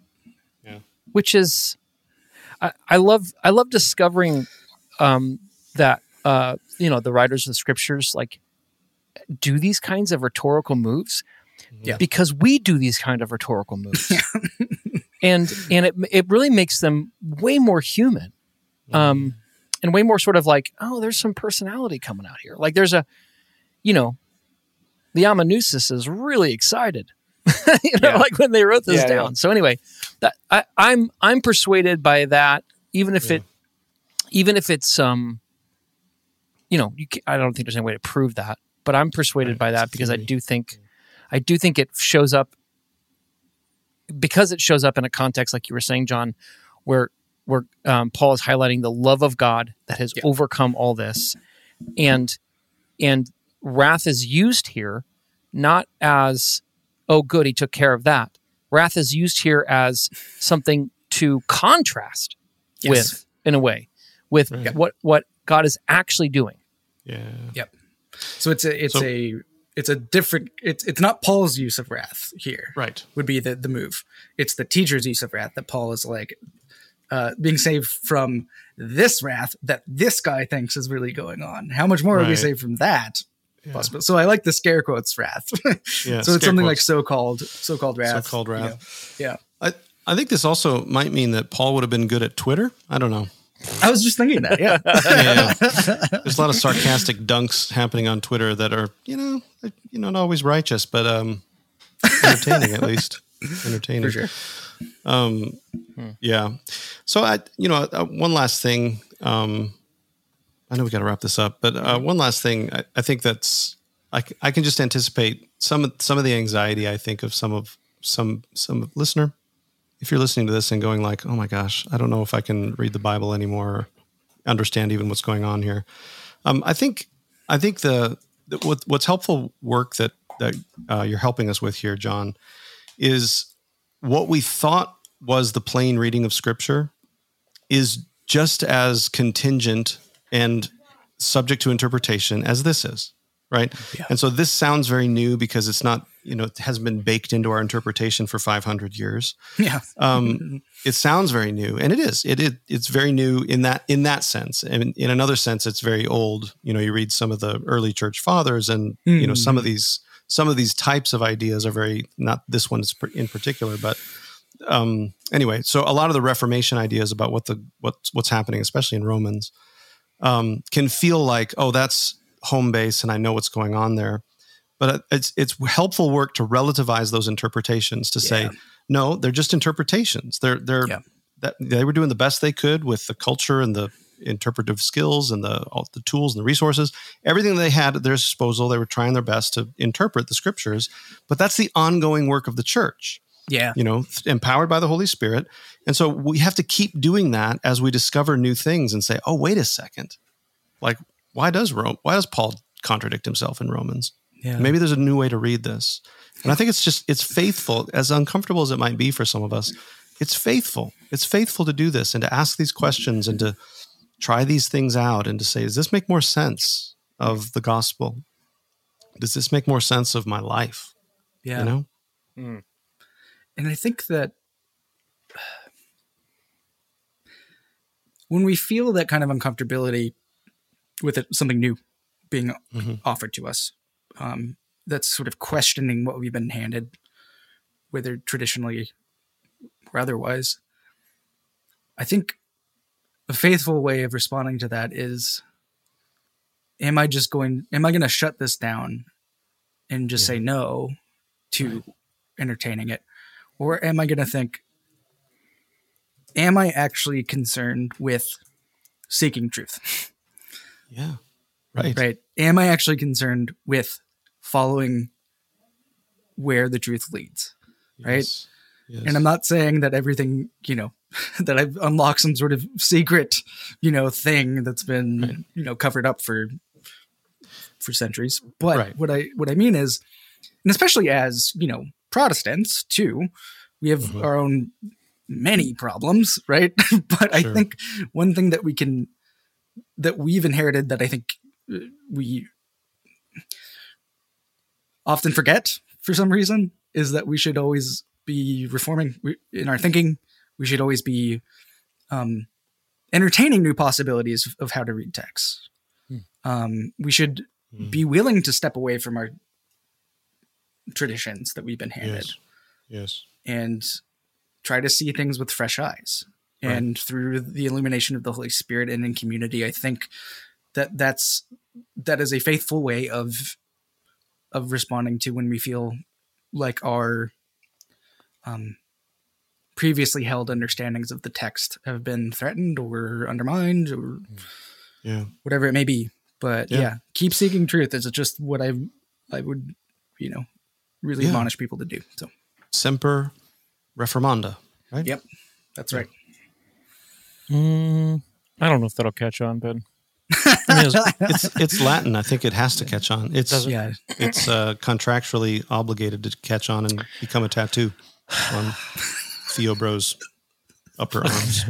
Yeah. Which is. I, I love I love discovering um, that uh, you know, the writers of the scriptures like do these kinds of rhetorical moves Yeah. because we do these kind of rhetorical moves. and and it it really makes them way more human. Um and way more sort of like, oh, there's some personality coming out here. Like there's a, you know, the amanuensis is really excited. you know, Yeah. like when they wrote this Yeah, down. yeah. So anyway, that I, I'm I'm persuaded by that, even if Yeah. it, even if it's um, you know, you ca I don't think there's any way to prove that, but I'm persuaded Right. by that It's because I theory. do think, I do think it shows up because it shows up in a context like you were saying, John, where where um, Paul is highlighting the love of God that has Yeah. overcome all this, and and wrath is used here not as, oh, good, he took care of that. Wrath is used here as something to contrast Yes. with, in a way, with Right. what what God is actually doing. Yeah. Yep. So it's a it's So- a it's a different it's it's not Paul's use of wrath here. Right. Would be the the move. It's the teacher's use of wrath that Paul is like uh, being saved from this wrath that this guy thinks is really going on. How much more are we Right. saved from that? Yeah. Possible. So I like the scare quotes wrath. Yeah, so it's scare something like quotes. so-called so-called wrath. So-called you know. wrath. Yeah. I, I think this also might mean that Paul would have been good at Twitter. I don't know. I was just thinking that. Yeah. Yeah, yeah. There's a lot of sarcastic dunks happening on Twitter that are, you know, you know, not always righteous, but um, entertaining at least. Entertaining. For sure. Um, yeah. So I, you know, uh, one last thing. Um, I know we got to wrap this up, but uh, one last thing. I, I think that's I, c- I can just anticipate some of some of the anxiety. I think of some of some some listener. If you're listening to this and going like, oh my gosh, I don't know if I can read the Bible anymore, or understand even what's going on here. Um, I think I think the, the what, what's helpful work that that uh, you're helping us with here, John, is what we thought was the plain reading of Scripture is just as contingent and subject to interpretation as this is, right? Yeah. And so this sounds very new because it's not, you know, it hasn't been baked into our interpretation for five hundred years. Yeah. Um, it sounds very new, and it is. It, it it's very new in that in that sense, and in another sense, it's very old. You know, you read some of the early church fathers, and you know, some of these some of these types of ideas are very not this one in particular, but um, anyway. So a lot of the Reformation ideas about what the what's what's happening, especially in Romans, um, can feel like, oh, that's home base, and I know what's going on there. But it's it's helpful work to relativize those interpretations to say, Yeah. no, they're just interpretations. They're they're Yeah. that they were doing the best they could with the culture and the interpretive skills and the all the tools and the resources, everything they had at their disposal. They were trying their best to interpret the scriptures, but that's the ongoing work of the church. Yeah. You know, empowered by the Holy Spirit, and so we have to keep doing that as we discover new things and say, oh, wait a second, like why does Rome? Why does Paul contradict himself in Romans? Yeah. Maybe there's a new way to read this. And I think it's just, it's faithful, as uncomfortable as it might be for some of us. It's faithful. It's faithful to do this and to ask these questions and to try these things out and to say, does this make more sense of the gospel? Does this make more sense of my life? Yeah. You know? Mm. And I think that when we feel that kind of uncomfortability with it, something new being Mm-hmm. offered to us, um, that's sort of questioning what we've been handed, whether traditionally or otherwise, I think a faithful way of responding to that is, am I just going, am I going to shut this down and just Yeah. say no to entertaining it? Or am I going to think, am I actually concerned with seeking truth? Yeah. Right. Right. Am I actually concerned with following where the truth leads? Right. Yes. Yes. And I'm not saying that everything, you know, that I've unlocked some sort of secret, you know, thing that's been, Right. you know, covered up for for centuries. But Right. what I what I mean is, and especially as, you know, Protestants too, we have Mhm. our own many problems, right? But I Sure. think one thing that we can that we've inherited that I think uh, we often forget for some reason is that we should always be reforming we- in our thinking. We should always be um, entertaining new possibilities of, of how to read texts. Hmm. Um, we should hmm. be willing to step away from our traditions that we've been handed. Yes. Yes. And try to see things with fresh eyes. Right. And through the illumination of the Holy Spirit and in community, I think that that's that is a faithful way of of responding to when we feel like our um, previously held understandings of the text have been threatened or undermined or yeah. whatever it may be. But yeah, yeah keep seeking truth. It's just what I I would, you know, really yeah. admonish people to do. So Semper Reformanda, right? Yep, that's right. Mm, I don't know if that'll catch on, but I mean, it's, it's it's Latin. I think it has to catch on. It's yeah. it's uh, contractually obligated to catch on and become a tattoo on Theobro's upper arms.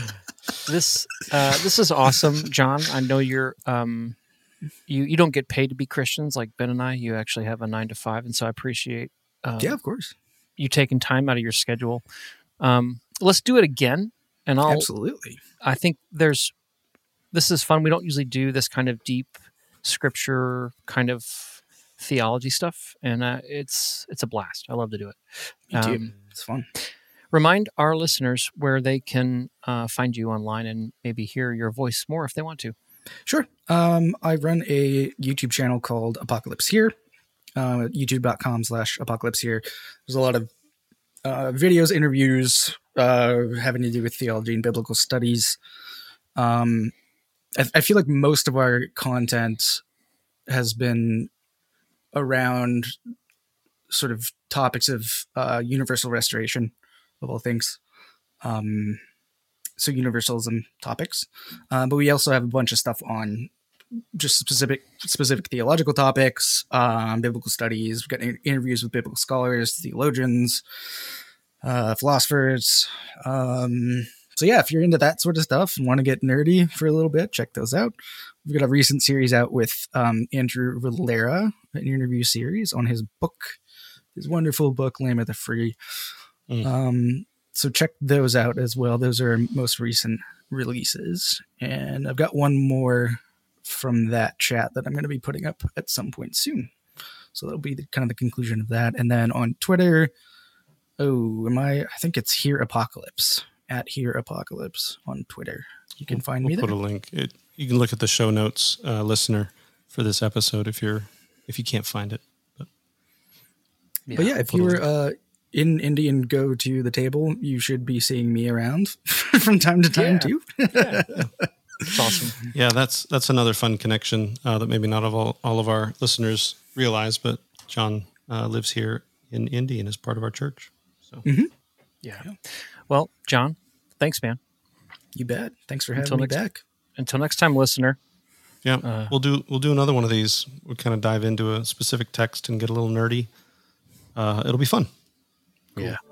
This uh, this is awesome, John. I know you're um, you you don't get paid to be Christians like Ben and I. You actually have a nine to five, and so I appreciate um, yeah, of course, you taking time out of your schedule. Um, let's do it again, and I'll absolutely. I think there's. This is fun. We don't usually do this kind of deep scripture kind of theology stuff, and uh, it's it's a blast. I love to do it. Me too. Um, it's fun. Remind our listeners where they can uh, find you online and maybe hear your voice more if they want to. Sure. Um, I run a YouTube channel called Apocalypse Here, uh, youtube.com slash Apocalypse Here. There's a lot of uh, videos, interviews uh, having to do with theology and biblical studies. Um, I, I feel like most of our content has been around sort of topics of uh, universal restoration of all things. Um, so universalism topics. Uh, but we also have a bunch of stuff on just specific specific theological topics, um, biblical studies. We've got interviews with biblical scholars, theologians, uh, philosophers. Um So yeah, if you're into that sort of stuff and want to get nerdy for a little bit, check those out. We've got a recent series out with um, Andrew Valera, an interview series on his book, his wonderful book, Lamb of the Free. Mm. Um, so check those out as well. Those are our most recent releases. And I've got one more from that chat that I'm going to be putting up at some point soon. So that'll be the, kind of the conclusion of that. And then on Twitter, oh, am I? I think it's Here Apocalypse. At Here Apocalypse on Twitter. You can find we'll me there. Put a link. It, you can look at the show notes, uh, listener, for this episode if you're if you can't find it. But yeah, but yeah if you were uh, in Indy and go to the table, you should be seeing me around from time to time yeah. too. yeah. It's awesome. Yeah, that's that's another fun connection uh, that maybe not of all, all of our listeners realize, but John uh, lives here in Indy and is part of our church. So mm-hmm. yeah. yeah. Well, John, thanks, man. You bet. Thanks for having until me next, back. Until next time, listener. Yeah, uh, we'll do we'll do another one of these. We'll kind of dive into a specific text and get a little nerdy. Uh, it'll be fun. Cool. Yeah.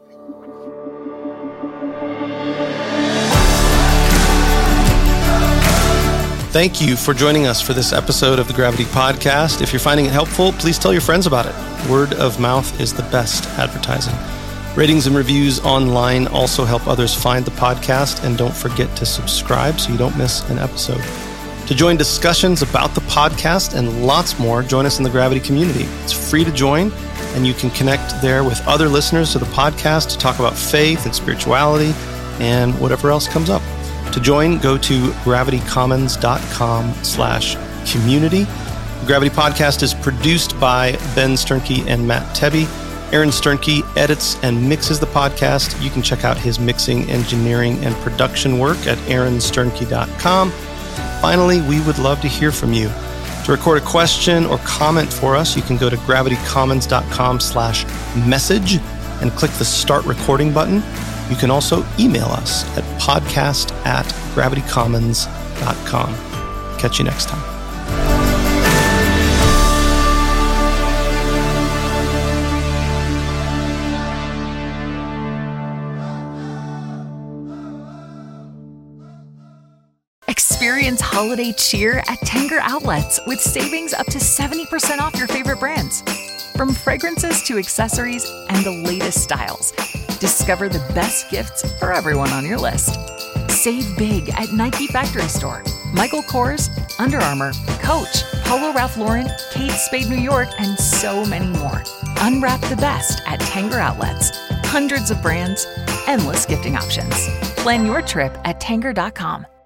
Thank you for joining us for this episode of the Gravity Podcast. If you're finding it helpful, please tell your friends about it. Word of mouth is the best advertising. Ratings and reviews online also help others find the podcast, and don't forget to subscribe so you don't miss an episode. To join discussions about the podcast and lots more, join us in the Gravity community. It's free to join, and you can connect there with other listeners to the podcast to talk about faith and spirituality and whatever else comes up. To join, go to gravitycommons.com slash community. The Gravity Podcast is produced by Ben Sternke and Matt Tebby. Aaron Sternke edits and mixes the podcast. You can check out his mixing, engineering, and production work at aaron sternke dot com. Finally, we would love to hear from you. To record a question or comment for us, you can go to gravitycommons.com slash message and click the start recording button. You can also email us at podcast at gravitycommons dot com. Catch you next time. Experience holiday cheer at Tanger Outlets with savings up to seventy percent off your favorite brands. From fragrances to accessories and the latest styles, discover the best gifts for everyone on your list. Save big at Nike Factory Store, Michael Kors, Under Armour, Coach, Polo Ralph Lauren, Kate Spade New York, and so many more. Unwrap the best at Tanger Outlets. Hundreds of brands, endless gifting options. Plan your trip at Tanger dot com.